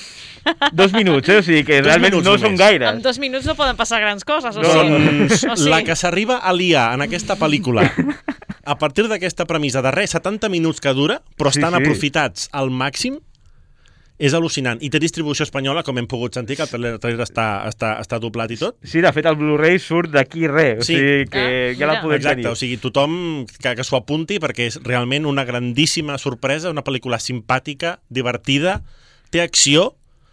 Dos minuts, eh? O sigui que dos realment no són gaires. En dos minuts no poden passar grans coses. O no, sigui, o sigui... La que s'arriba a liar en aquesta pel·lícula a partir d'aquesta premissa de res, setanta minuts que dura, però estan sí, sí. aprofitats al màxim, és al·lucinant. I té distribució espanyola, com hem pogut sentir, que el trailer està, està, està doblat i tot. Sí, de fet, el Blu-ray surt d'aquí res, o sí. sigui que ah, ja la podem Exacte, tenir. O sigui, tothom que, que s'ho apunti, perquè és realment una grandíssima sorpresa, una pel·lícula simpàtica, divertida, té acció,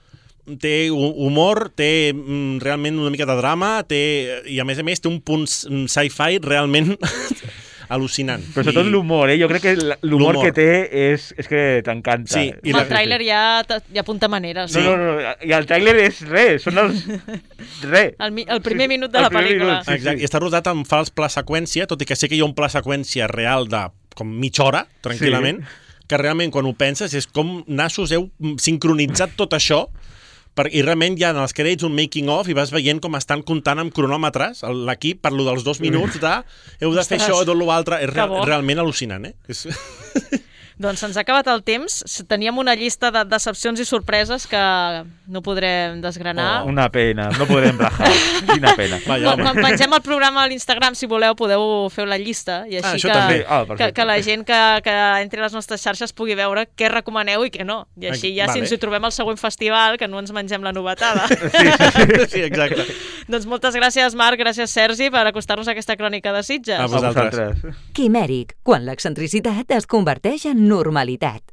té humor, té mm, realment una mica de drama, té, i a més a més té un punt sci-fi realment... al·lucinant. Però sobretot I... l'humor, eh? Jo crec que l'humor que té és, és que t'encanta. Sí, i la... el tràiler ja, ja apunta maneres. Sí. No, no, no, i el tràiler és res, són els... res. El, el primer sí, minut de la pel·lícula. Minut, sí, Exacte, sí. I està rodat en fals pla seqüència, tot i que sé que hi ha un pla seqüència real de com mitja hora, tranquil·lament, sí. que realment quan ho penses és com nassos heu sincronitzat tot això. Per, i realment hi ha en els crèdits un making of i vas veient com estan comptant amb cronòmetres l'equip per lo dels dos minuts de heu de fer Ostres, això, tot l'altre, és real, realment al·lucinant, eh? És... Doncs se'ns ha acabat el temps. Teníem una llista de decepcions i sorpreses que no podrem desgranar. Oh, una pena, no podrem rajar. Quina pena. Vaya, quan pengem el programa a l'Instagram, si voleu, podeu fer la llista i així ah, que, ah, que, que la gent que, que entri a les nostres xarxes pugui veure què recomaneu i què no. I així ja vale. Si ens hi trobem al següent festival, que no ens mengem la novetada. Sí, sí, sí, sí exacte. Doncs moltes gràcies, Marc, gràcies, Sergi, per acostar-nos a aquesta crònica de Sitges. A vosaltres. Quimèric, quan l'excentricitat es converteix en normalitat.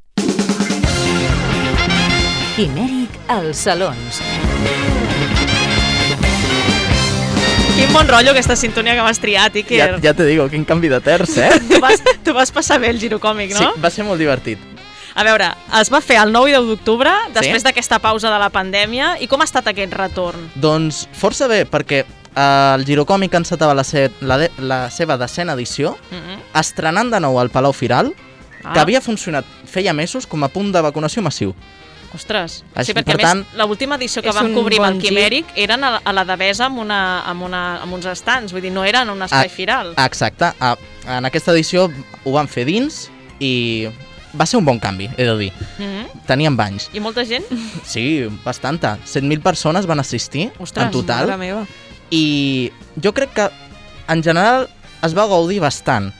Quimèric als salons. Quin bon rotllo aquesta sintonia que m'has triat, Iker. Ja, ja te digo, quin canvi de terç, eh? Tu vas, tu vas passar bé el girocòmic, no? Sí, va ser molt divertit. A veure, es va fer el nou i deu d'octubre, després sí? d'aquesta pausa de la pandèmia, i com ha estat aquest retorn? Doncs força bé, perquè eh, el girocòmic encetava la, se la, de la seva decena edició, mm-hmm. estrenant de nou al Palau Firal, ah. que havia funcionat feia mesos com a punt de vacunació massiu. Ostres, Així, sí, perquè per a tant, més l'última edició que vam cobrir amb el Quimèric eren a, a la Devesa amb, una, amb, una, amb uns estants, vull dir, no eren un espai a, firal. Exacte, a, en aquesta edició ho van fer dins i va ser un bon canvi, he de dir. Mm-hmm. Teníem banys. I molta gent? Sí, bastanta. set mil persones van assistir. Ostres, en total. Mare meva. I jo crec que en general es va gaudir bastant.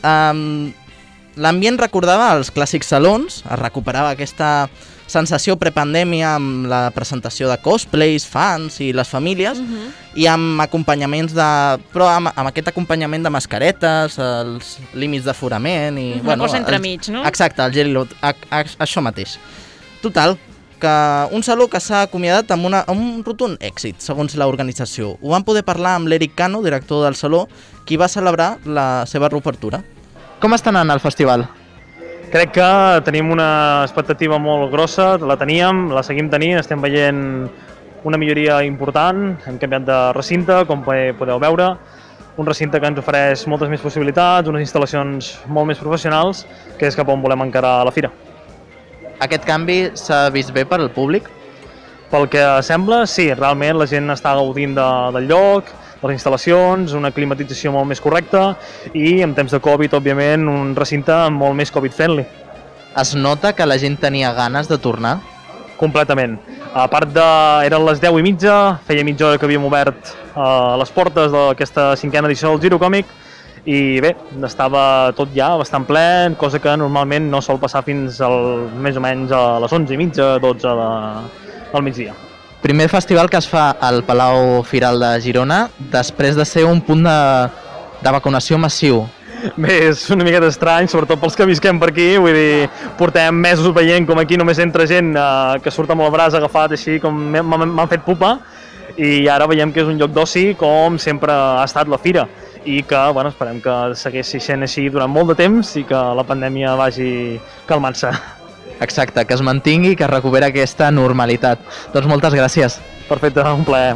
Um, L'ambient recordava els clàssics salons, es recuperava aquesta sensació prepandèmia amb la presentació de cosplays, fans i les famílies, uh-huh. i amb acompanyaments de... però amb, amb aquest acompanyament de mascaretes, els límits d'aforament i... Una bueno, cosa entremig, no? Exacte, el gel, a, a, això mateix. Total, que un saló que s'ha acomiadat amb, una, amb un rotund èxit, segons l'organització. Ho vam poder parlar amb l'Eric Cano, director del saló, qui va celebrar la seva reobertura. Com està anant el festival? Crec que tenim una expectativa molt grossa, la teníem, la seguim tenint, estem veient una milloria important, hem canviat de recinte, com podeu veure, un recinte que ens ofereix moltes més possibilitats, unes instal·lacions molt més professionals, que és cap on volem encarar la fira. Aquest canvi s'ha vist bé per al públic? Pel que sembla, sí, realment la gent està gaudint de, del lloc, de les instal·lacions, una climatització molt més correcta i en temps de Covid, òbviament, un recinte molt més Covid-friendly. Es nota que la gent tenia ganes de tornar? Completament. A part de... eren les deu i mitja, feia mitja hora que havíem obert uh, les portes d'aquesta cinquena edició del Giro Còmic i bé, estava tot ja bastant ple, cosa que normalment no sol passar fins al, més o menys a les onze i mitja, dotze de, del migdia. Primer festival que es fa al Palau Firal de Girona després de ser un punt de, de vacunació massiu. Bé, és una miqueta estrany, sobretot pels que visquem per aquí, vull dir, portem mesos veient com aquí només entra gent eh, que surt amb el braç agafat així com m'han fet pupa i ara veiem que és un lloc d'oci com sempre ha estat la fira i que, bueno, esperem que segueixi sent així durant molt de temps i que la pandèmia vagi calmant-se. Exacte, que es mantingui i que es recuperi aquesta normalitat. Doncs moltes gràcies. Perfecte, un plaer.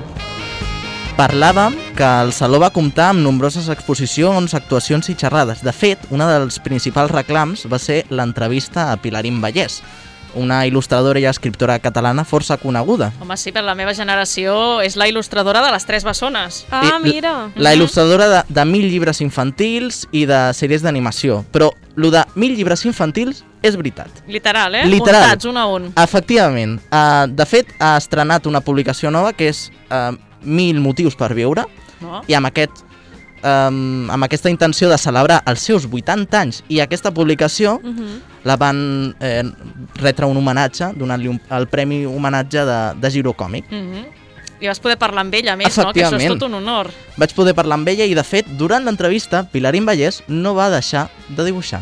Parlàvem que el Saló va comptar amb nombroses exposicions, actuacions i xerrades. De fet, un dels principals reclams va ser l'entrevista a Pilarín Vallès, una il·lustradora i escriptora catalana força coneguda. Home, sí, per la meva generació és la il·lustradora de les Tres Bessones. Ah, mira! La il·lustradora de, de mil llibres infantils i de sèries d'animació. Però lo de mil llibres infantils és veritat. Literal, eh? Literal. Muntats un a un. Efectivament. Uh, de fet, ha estrenat una publicació nova que és uh, Mil motius per viure, no? I amb aquest um, amb aquesta intenció de celebrar els seus vuitanta anys i aquesta publicació uh-huh. la van eh, retre un homenatge, donant-li un, el premi homenatge de, de Giro Còmic. Uh-huh. I vas poder parlar amb ella, més, no? Que això és tot un honor. Vaig poder parlar amb ella i, de fet, durant l'entrevista, Pilarín Vallès no va deixar de dibuixar.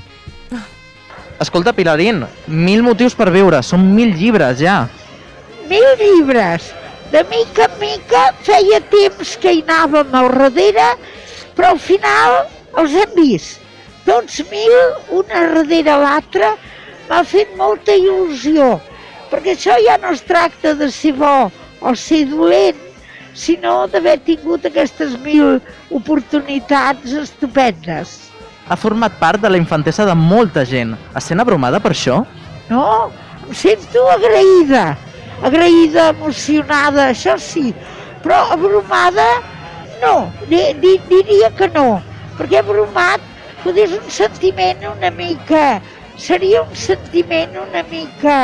Escolta, Pilarín, mil motius per viure, són mil llibres ja. Mil llibres! De mica en mica feia temps que hi anàvem al darrere, però al final els hem vist. Tots mil, una darrere l'altra, m'ha fet molta il·lusió, perquè això ja no es tracta de ser bo o ser dolent, sinó d'haver tingut aquestes mil oportunitats estupendes. Ha format part de la infantesa de molta gent. Es sent abrumada per això? No, em sento agraïda. Agraïda, emocionada, això sí, però abrumada no, diria que no, perquè abrumat potser és un sentiment una mica, seria un sentiment una mica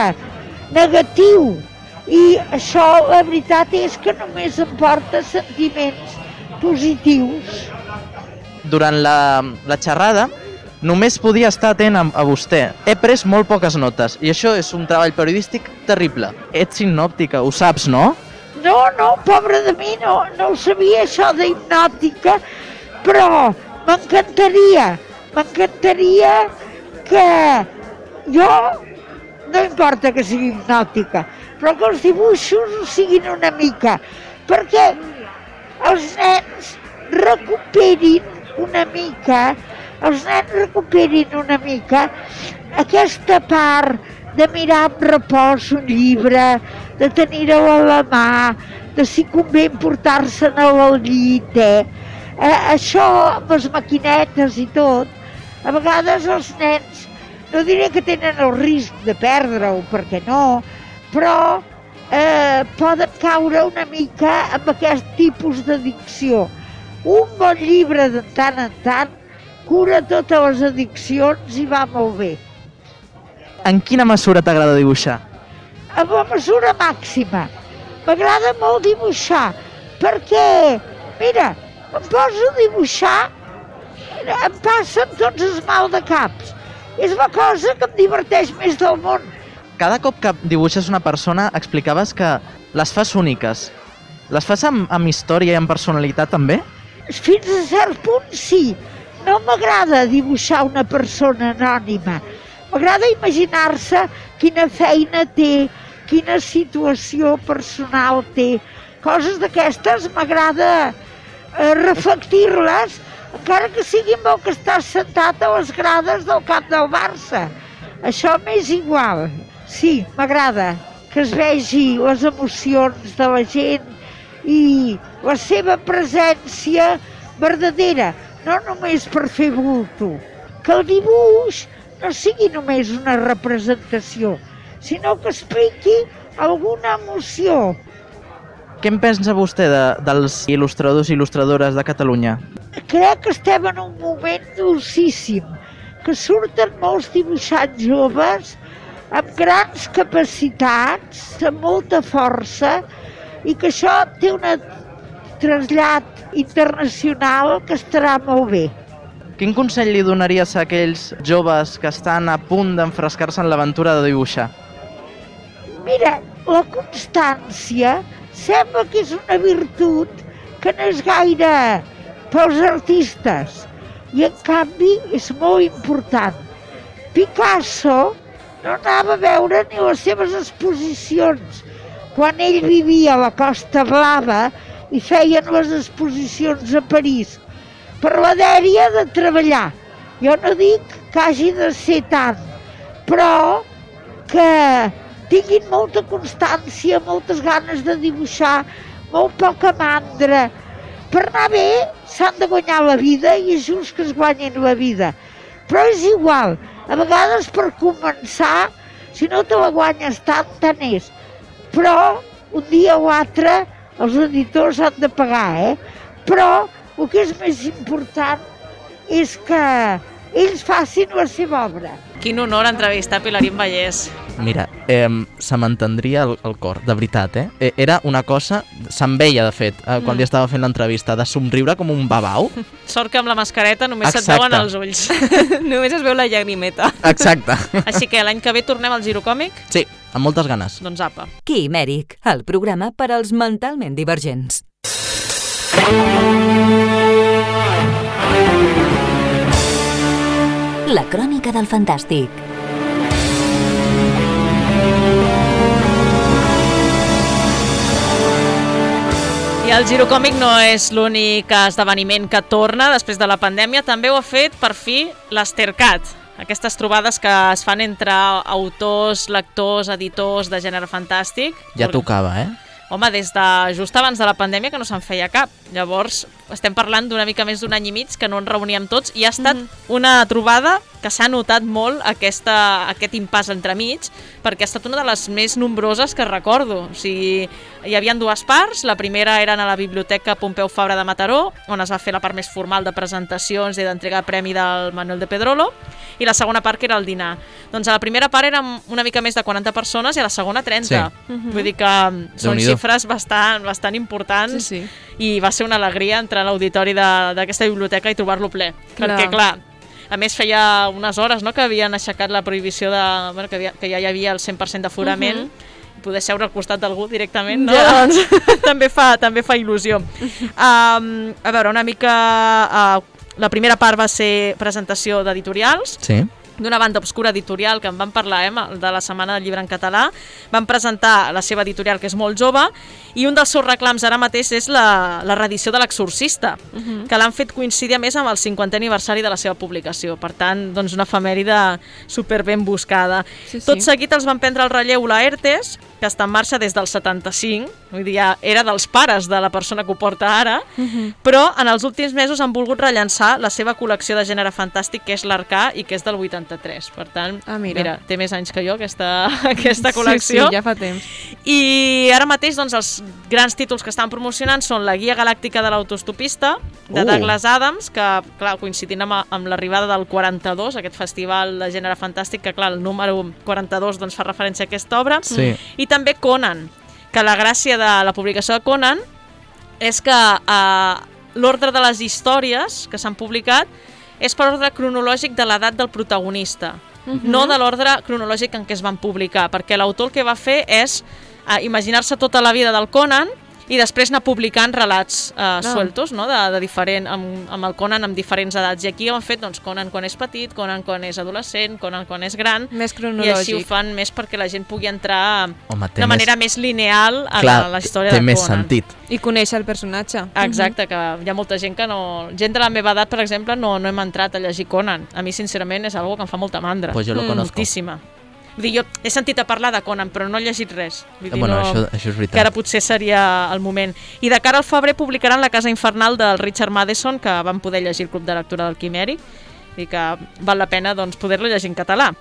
negatiu i això la veritat és que només em porta sentiments positius. Durant la, la xerrada només podia estar atent a, a vostè. He pres molt poques notes i això és un treball periodístic terrible. Ets hipnòtica, ho saps, no? No, no, pobra de mi, no, no ho sabia això d'hipnòtica, però m'encantaria, m'encantaria que jo, no importa que sigui hipnòtica, però que els dibuixos ho siguin una mica, perquè els nens recuperin una mica els nens recuperin una mica aquesta part de mirar amb repòs un llibre, de tenir-ho a la mà, de si convé portar-se'n al llit, eh? eh? Això amb les maquinetes i tot, a vegades els nens, no diré que tenen el risc de perdre-ho, perquè no, però eh, poden caure una mica amb aquest tipus d'addicció. Un bon llibre de tant en tant cura totes les addiccions i va molt bé. En quina mesura t'agrada dibuixar? Amb la mesura màxima. M'agrada molt dibuixar, perquè, mira, em poso a dibuixar em passen tots els mal de caps. És la cosa que em diverteix més del món. Cada cop que dibuixes una persona explicaves que les fas úniques. Les fas amb, amb història i amb personalitat també? Fins a cert punt sí. No m'agrada dibuixar una persona anònima. M'agrada imaginar-se quina feina té, quina situació personal té. Coses d'aquestes m'agrada eh, reflectir-les, encara que sigui amb el que estàs sentat a les grades del camp del Barça. Això m'és igual. Sí, m'agrada que es vegi les emocions de la gent i la seva presència verdadera, no només per fer bulto. Que el dibuix no sigui només una representació, sinó que expliqui alguna emoció. Què en pensa vostè de, dels il·lustradors i il·lustradores de Catalunya? Crec que estem en un moment dulcíssim, que surten molts dibuixants joves amb grans capacitats, amb molta força, i que això té un trasllat internacional que estarà molt bé. Quin consell li donaries a aquells joves que estan a punt d'enfrescar-se en l'aventura de dibuixar? Mira, la constància sembla que és una virtut que no és gaire pels artistes i en canvi és molt important. Picasso no anava a veure ni les seves exposicions quan ell vivia a la Costa Blava i feien les exposicions a París, per la dèria de treballar. Jo no dic que hagi de ser tant, però que tinguin molta constància, moltes ganes de dibuixar, molt poca mandra. Per anar bé s'han de guanyar la vida i és just que es guanyin la vida. Però és igual, a vegades per començar, si no te la guanyes tant, tant és. Però un dia o altre els editors han de pagar, eh? Però el que és més important és que ells facin la seva obra. Quin honor entrevistar Pilarín Vallès. Mira, eh, se m'entendria el, el cor, de veritat, eh? Era una cosa, se'n veia, de fet, eh, quan Mm. li estava fent l'entrevista, de somriure com un babau. Sort que amb la mascareta només Exacte. se't veuen els ulls. Només es veu la llagrimeta. Exacte. Així que l'any que ve tornem al Girocòmic? Sí, amb moltes ganes. Doncs apa. Quimèric, el programa per als mentalment divergents. La crònica del fantàstic. I el Girocòmic no és l'únic esdeveniment que torna després de la pandèmia, també ho ha fet per fi l'Stercat. Aquestes trobades que es fan entre autors, lectors, editors de gènere fantàstic. Ja tocava, eh? Home, des de just abans de la pandèmia que no se'n feia cap. Llavors, estem parlant d'una mica més d'un any i mig que no ens reuníem tots i ha estat mm-hmm. una trobada que s'ha notat molt aquesta, aquest impàs entremig, perquè ha estat una de les més nombroses que recordo. O sigui, hi havia dues parts. La primera era a la Biblioteca Pompeu Fabra de Mataró, on es va fer la part més formal de presentacions i d'entregar premi del Manuel de Pedrolo, i la segona part que era el dinar. Doncs a la primera part érem una mica més de quaranta persones i a la segona trenta. Sí. Mm-hmm. Vull dir que són xifres bastant, bastant importants, sí, sí. I va ser una alegria entrar a l'auditori d'aquesta biblioteca i trobar-lo ple. Clar. Perquè, clar, a més feia unes hores, no?, que havien aixecat la prohibició de... Bueno, que, havia, que ja hi havia el cent per cent d'aforament, uh-huh. poder seure al costat d'algú directament, no? Ja. Doncs també, fa, també fa il·lusió. Um, a veure, una mica... Uh, la primera part va ser presentació d'editorials. Sí. D'una banda obscura editorial que en van parlar, eh, de la Setmana del Llibre en Català. Van presentar la seva editorial, que és molt jove, i un dels seus reclams ara mateix és la, la reedició de l'Exorcista, uh-huh. que l'han fet coincidir a més amb el cinquantè aniversari de la seva publicació. Per tant, doncs una efemèride super ben buscada. Sí, sí. Tot seguit els van prendre el relleu Laertes, que està en marxa des del setanta-cinc, vull dir, ja era dels pares de la persona que ho porta ara, Uh-huh. però en els últims mesos han volgut rellançar la seva col·lecció de gènere fantàstic, que és l'Arcà i que és del vuitanta-tres. Per tant, ah, mira. mira, té més anys que jo aquesta, aquesta col·lecció. Sí, sí, ja fa temps. I ara mateix doncs, els grans títols que estan promocionant són la Guia Galàctica de l'Autostopista, de Uh. Douglas Adams, que clar, coincidint amb, amb l'arribada del quaranta-dos, aquest festival de gènere fantàstic, que clar, el número quaranta-dos doncs, fa referència a aquesta obra. Sí. I també Conan, que la gràcia de la publicació de Conan és que eh, l'ordre de les històries que s'han publicat és per ordre cronològic de l'edat del protagonista, Mhm. no de l'ordre cronològic en què es van publicar, perquè l'autor el que va fer és eh, imaginar-se tota la vida del Conan i després anar publicant relats eh, Ah. sueltos, no? de, de diferent, amb, amb el Conan amb diferents edats. I aquí han fet doncs, Conan quan és petit, Conan quan és adolescent, Conan quan és gran, Més i cronològic. així ho fan més perquè la gent pugui entrar Home, té de més- manera més lineal a Clar, la, la història té de més Conan. sentit. I conèixer el personatge. Exacte, que hi ha molta gent que no... Gent de la meva edat, per exemple, no, no hem entrat a llegir Conan. A mi, sincerament, és algo que em fa molta mandra. Pues yo lo conozco. Moltíssima. Vull dir, jo he sentit a parlar de Conan, però no he llegit res. Vull dir, Bueno, no, això, això és veritat. que ara potser seria el moment. I de cara al febrer publicaran La casa infernal del Richard Matheson, que vam poder llegir el Club de Lectura del Quimèric, i que val la pena doncs, poder-lo llegir en català.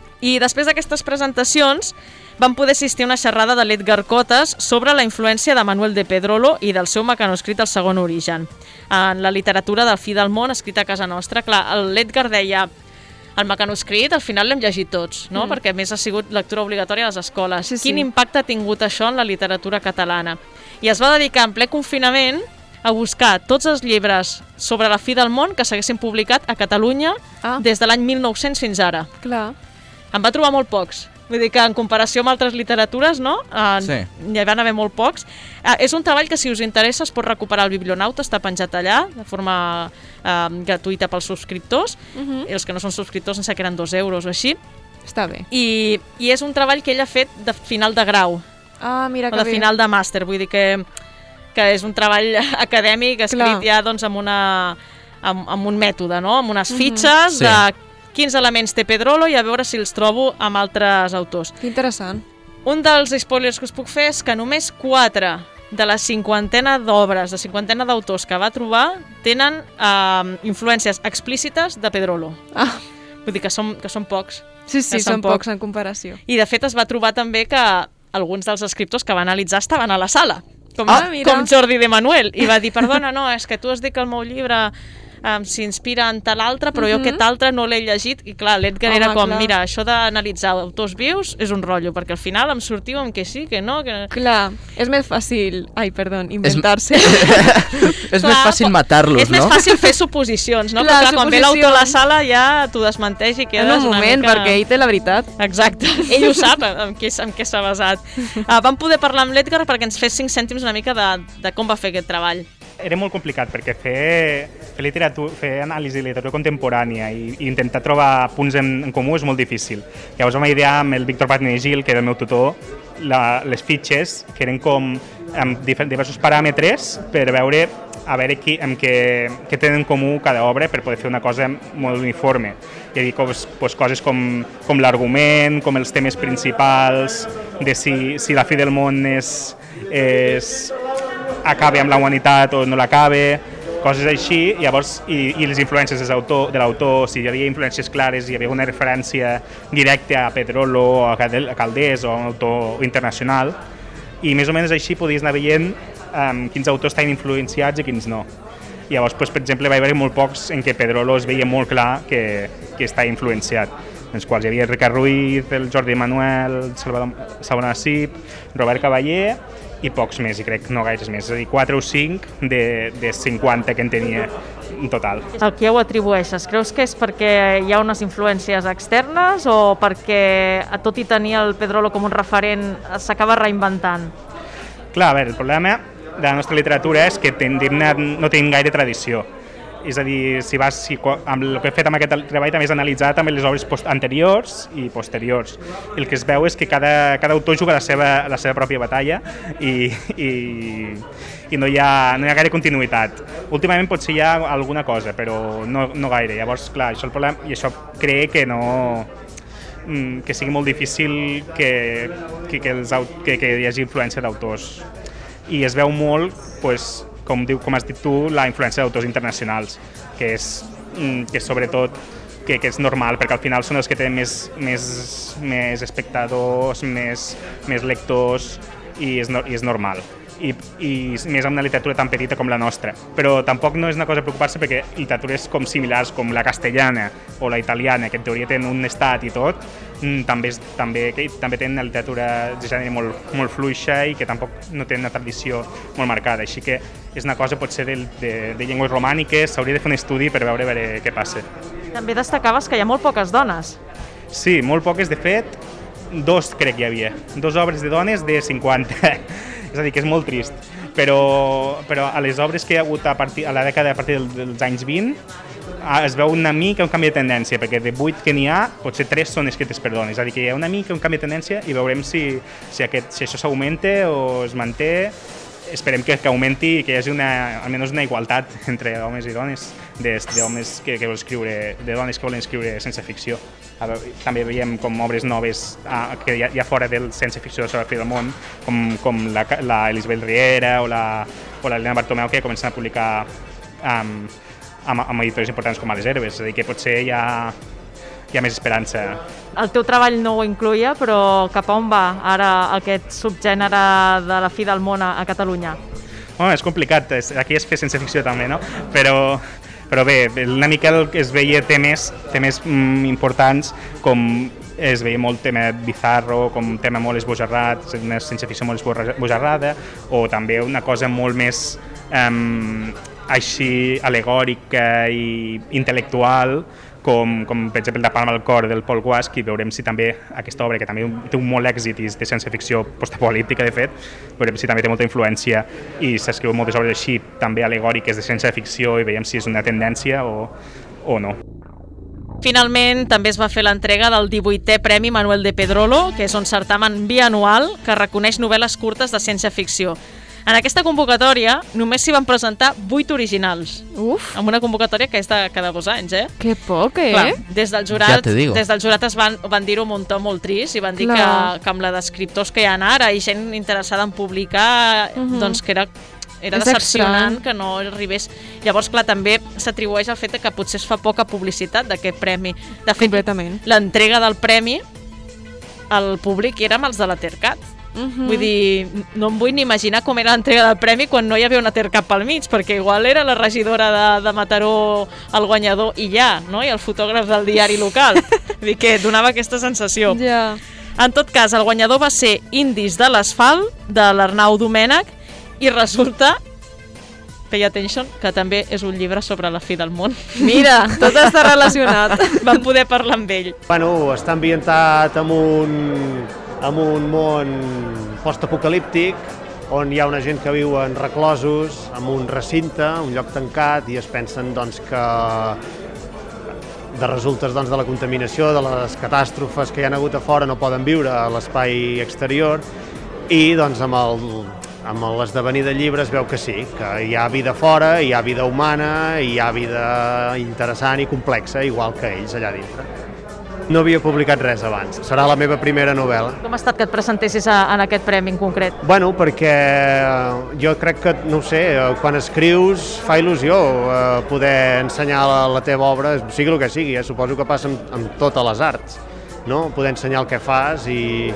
I després d'aquestes presentacions van poder assistir a una xerrada de l'Edgar Cotes sobre la influència de Manuel de Pedrolo i del seu mecanoscrit El segon origen. En la literatura del fi del món, escrita a casa nostra, clar, l'Edgar deia el mecanoscrit al final l'hem llegit tots, no? Mm. Perquè a més ha sigut lectura obligatòria a les escoles. Sí, sí. Quin impacte ha tingut això en la literatura catalana? I es va dedicar en ple confinament a buscar tots els llibres sobre la fi del món que s'haguessin publicat a Catalunya Ah. des de l'any mil nou-cents fins ara. Clar. En va trobar molt pocs. Vull dir que en comparació amb altres literatures, no? Uh, Sí. Hi van haver molt pocs. Uh, és un treball que, si us interessa, es pot recuperar al Biblionauta, està penjat allà, de forma uh, gratuïta pels subscriptors. Mhm. I els que no són subscriptors, em sembla que eren dos euros o així. Està bé. I, I és un treball que ell ha fet de final de grau, Ah, mira o que de bé. final de màster. Vull dir que, que és un treball acadèmic escrit Clar. ja doncs, amb, una, amb, amb un mètode, no? Amb unes Mhm. fitxes Sí. de quins elements té Pedrolo i a veure si els trobo amb altres autors. Que interessant. Un dels spoilers que us puc fer és que només quatre de la cinquantena d'obres, de cinquantena d'autors que va trobar, tenen eh, influències explícites de Pedrolo. Ah. Vull dir que són, que són pocs. Sí, sí, Que són pocs en comparació. I de fet es va trobar també que alguns dels escriptors que va analitzar estaven a la sala, com, Ah, mira. com Jordi de Manuel, i va dir, perdona, no, és que tu has dit que el meu llibre um, s'inspira en tal altre, però jo Mhm. aquest altre no l'he llegit, i clar, l'Edgar Home, era com, clar. mira, això d'analitzar autors vius és un rotllo, perquè al final em sortiu amb que sí, que no, que... Clar, és més fàcil, ai, perdó, inventar-se. És més fàcil matar-los, És més no? fàcil fer suposicions, no? Clar, Clar, clar, quan ve l'autor a la suposicions. sala ja t'ho desmenteix i quedes En un una moment, mica... perquè ell té la veritat. Exacte, ell ho sap en què, en què s'ha basat. Uh, vam poder parlar amb l'Edgar perquè ens fes cinc cèntims una mica de, de com va fer aquest treball. Era molt complicat perquè fer, fer, literatura, fer anàlisi de literatura contemporània i, i intentar trobar punts en, en comú és molt difícil. Llavors vam idear amb el Víctor Patnegil, que era el meu tutor, la, les fitxes, que eren com amb difer- diversos paràmetres per veure a veure qui, amb què, què tenen en comú cada obra per poder fer una cosa molt uniforme. I dir, pues, pues, coses com, com l'argument, com els temes principals, de si, si la fi del món és, és acabe amb la humanitat o no l'acabe, coses així, llavors, i, i les influències de l'autor, de l'autor, si hi havia influències clares, hi havia una referència directa a Pedrolo o a Caldés, a Caldés o a un autor internacional, i més o menys així podies anar veient um, quins autors estan influenciats i quins no. Llavors, doncs, per exemple, va haver molt pocs en què Pedrolo es veia molt clar que, que està influenciat, en els quals hi havia Ricard Ruiz, el Jordi Manuel, Salvador, Salvador Nassip, Robert Cavallé, i pocs més, i crec no gaires més, és a dir, quatre o cinc de, de cinquanta que en tenia en total. A què ho atribueixes? Creus que és perquè hi ha unes influències externes o perquè, a tot i tenir el Pedrolo com un referent, s'acaba reinventant? Clar, a veure, el problema de la nostra literatura és que tendim a, no tenim gaire tradició. És a dir, si vas, si, amb el que he fet amb aquest treball també és analitzar també les obres post anteriors i posteriors. I el que es veu és que cada, cada autor juga la seva, la seva pròpia batalla i, i, i no, hi ha, no hi ha gaire continuïtat. Últimament potser hi ha alguna cosa, però no, no gaire. Llavors, clar, això és el problema, i això crec que no que sigui molt difícil que, que, que, els, que, que hi hagi influència d'autors. I es veu molt, pues, com, diu, com has dit tu, la influència d'autors internacionals, que és, que és sobretot que, que és normal, perquè al final són els que tenen més, més, més espectadors, més, més lectors, i és, no, i és normal. I, i més amb una literatura tan petita com la nostra. Però tampoc no és una cosa a preocupar-se perquè literatures com similars com la castellana o la italiana, que en teoria tenen un estat i tot, també, també, que també tenen una literatura de gènere molt, molt fluixa i que tampoc no tenen una tradició molt marcada. Així que és una cosa potser de, de, de llengües romàniques, s'hauria de fer un estudi per veure, veure què passa. També destacaves que hi ha molt poques dones. Sí, molt poques, de fet, dos crec que hi havia, dos obres de dones de cinquanta, és a dir, que és molt trist, però, però a les obres que hi ha hagut a, partir, a la dècada a partir dels anys vint es veu una mica un canvi de tendència, perquè de vuit que n'hi ha, potser tres són escrites per dones, és a dir, que hi ha una mica un canvi de tendència i veurem si, si, aquest, si això s'augmenta o es manté. Esperem que, que augmenti i que hi hagi una, almenys una igualtat entre homes i dones, de, de, homes que, que volen escriure, de dones que volen escriure sense ficció. També veiem com obres noves ah, que hi ha, hi ha fora del sense ficció sobre la fi del món, com, com la, la Elisabet Riera o la, o la Elena Bartomeu, que comencen a publicar um, amb, amb editors importants com a Les Herbes, és a dir, que potser hi ha, hi ha més esperança. El teu treball no ho incluïa, però cap a on va ara aquest subgènere de la fi del món a, a Catalunya? Oh, és complicat, aquí es fer sense ficció també, no? Però, però bé, una mica el que es veia temes, temes mm, importants, com es veia molt tema bizarro, com tema molt esbojarrat, una sense ficció molt esbojarrada, o també una cosa molt més um, així alegòrica i intel·lectual, com, com per exemple La palma al cor del Paul Guasch, i veurem si també aquesta obra, que també té un molt èxit i de ciència ficció postapocalíptica, de fet, veurem si també té molta influència i s'escriu moltes obres així també alegòriques de ciència ficció i veiem si és una tendència o, o no. Finalment, també es va fer l'entrega del divuitè Premi Manuel de Pedrolo, que és un certamen bianual que reconeix novel·les curtes de ciència-ficció. En aquesta convocatòria només s'hi van presentar vuit originals. Uf! Amb una convocatòria que és de cada dos anys, eh? Que poc, eh? Clar, des del jurat, Ja te digo. des del jurat es van, van dir-ho amb un to molt trist i van dir que, Clar. que amb la d'escriptors que hi ha ara i gent interessada en publicar, Mhm. doncs que era, era És decepcionant estrany. que no arribés. Llavors, clar, també s'atribueix al fet que potser es fa poca publicitat d'aquest premi. De fet, Completament. l'entrega del premi al públic era amb els de la Tercat. Mhm. Vull dir, no em vull ni imaginar com era l'entrega del premi quan no hi havia una Tercat pel mig, perquè igual era la regidora de, de Mataró el guanyador i ja, no? I el fotògraf del diari local. Vull dir que donava aquesta sensació. Ja. En tot cas, el guanyador va ser Indis de l'Asfalt, de l'Arnau Domènech, i resulta, pay attention, que també és un llibre sobre la fi del món. Mira, tot està relacionat. Vam poder parlar amb ell. Bueno, està ambientat en un, en un món postapocalíptic on hi ha una gent que viu en reclosos, en un recinte, un lloc tancat, i es pensen doncs, que de resultes doncs, de la contaminació, de les catàstrofes que hi ha hagut a fora, no poden viure a l'espai exterior, i doncs, amb el amb l'esdevenir del llibre es veu que sí, que hi ha vida fora, hi ha vida humana, hi ha vida interessant i complexa, igual que ells allà dintre. No havia publicat res abans, serà la meva primera novel·la. Com ha estat que et presentessis a, en aquest premi en concret? Bueno, perquè jo crec que, no ho sé, quan escrius fa il·lusió eh, poder ensenyar la, la teva obra, sigui el que sigui, eh? Suposo que passa amb, amb totes les arts, no? Poder ensenyar el que fas i...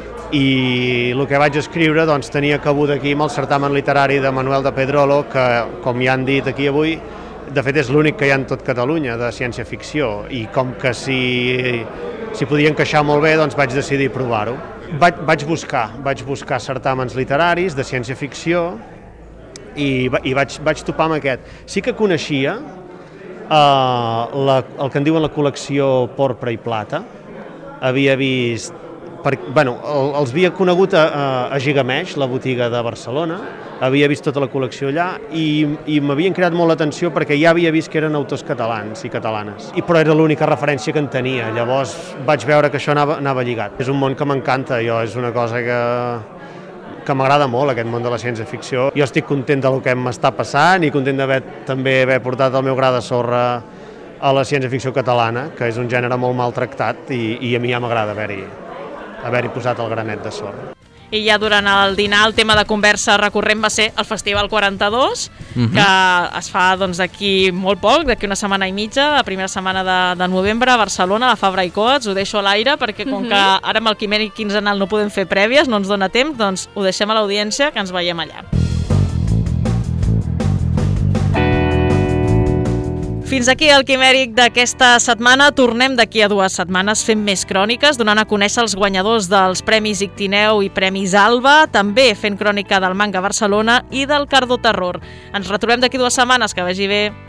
i el que vaig escriure doncs, tenia cabuda aquí amb el certamen literari de Manuel de Pedrolo, que, com ja han dit aquí avui, de fet és l'únic que hi ha en tot Catalunya de ciència-ficció, i com que si, si podia encaixar molt bé, doncs vaig decidir provar-ho. Vaig, vaig buscar, vaig buscar certàmens literaris de ciència-ficció i, i vaig, vaig topar amb aquest. Sí que coneixia eh, la, el que en diuen la col·lecció Porpra i Plata, havia vist Per, bueno, el, els havia conegut a, a Gigamesh, la botiga de Barcelona, havia vist tota la col·lecció allà i, i m'havien creat molt l'atenció perquè ja havia vist que eren autors catalans i catalanes, i, però era l'única referència que en tenia, llavors vaig veure que això anava, anava lligat. És un món que m'encanta, jo, és una cosa que, que m'agrada molt, aquest món de la ciència-ficció. Jo estic content del que m'està passant i content d'haver també haver portat el meu gra de sorra a la ciència-ficció catalana, que és un gènere molt maltractat i, i a mi ja m'agrada haver-hi haver-hi posat el granet de sorra. I ja durant el dinar el tema de conversa recurrent va ser el Festival quaranta-dos, Mhm. que es fa doncs, d'aquí molt poc, d'aquí una setmana i mitja, la primera setmana de, de novembre a Barcelona, a la Fabra i Coats. Ho deixo a l'aire perquè com Mhm. que ara amb el Quimèric quinzenal no podem fer prèvies, no ens dona temps, doncs ho deixem a l'audiència, que ens veiem allà. Fins aquí el Quimèric d'aquesta setmana. Tornem d'aquí a dues setmanes fent més cròniques, donant a conèixer els guanyadors dels Premis Ictineu i Premis Alba, també fent crònica del Manga Barcelona i del Cardo Terror. Ens retrobem d'aquí dues setmanes, que vagi bé.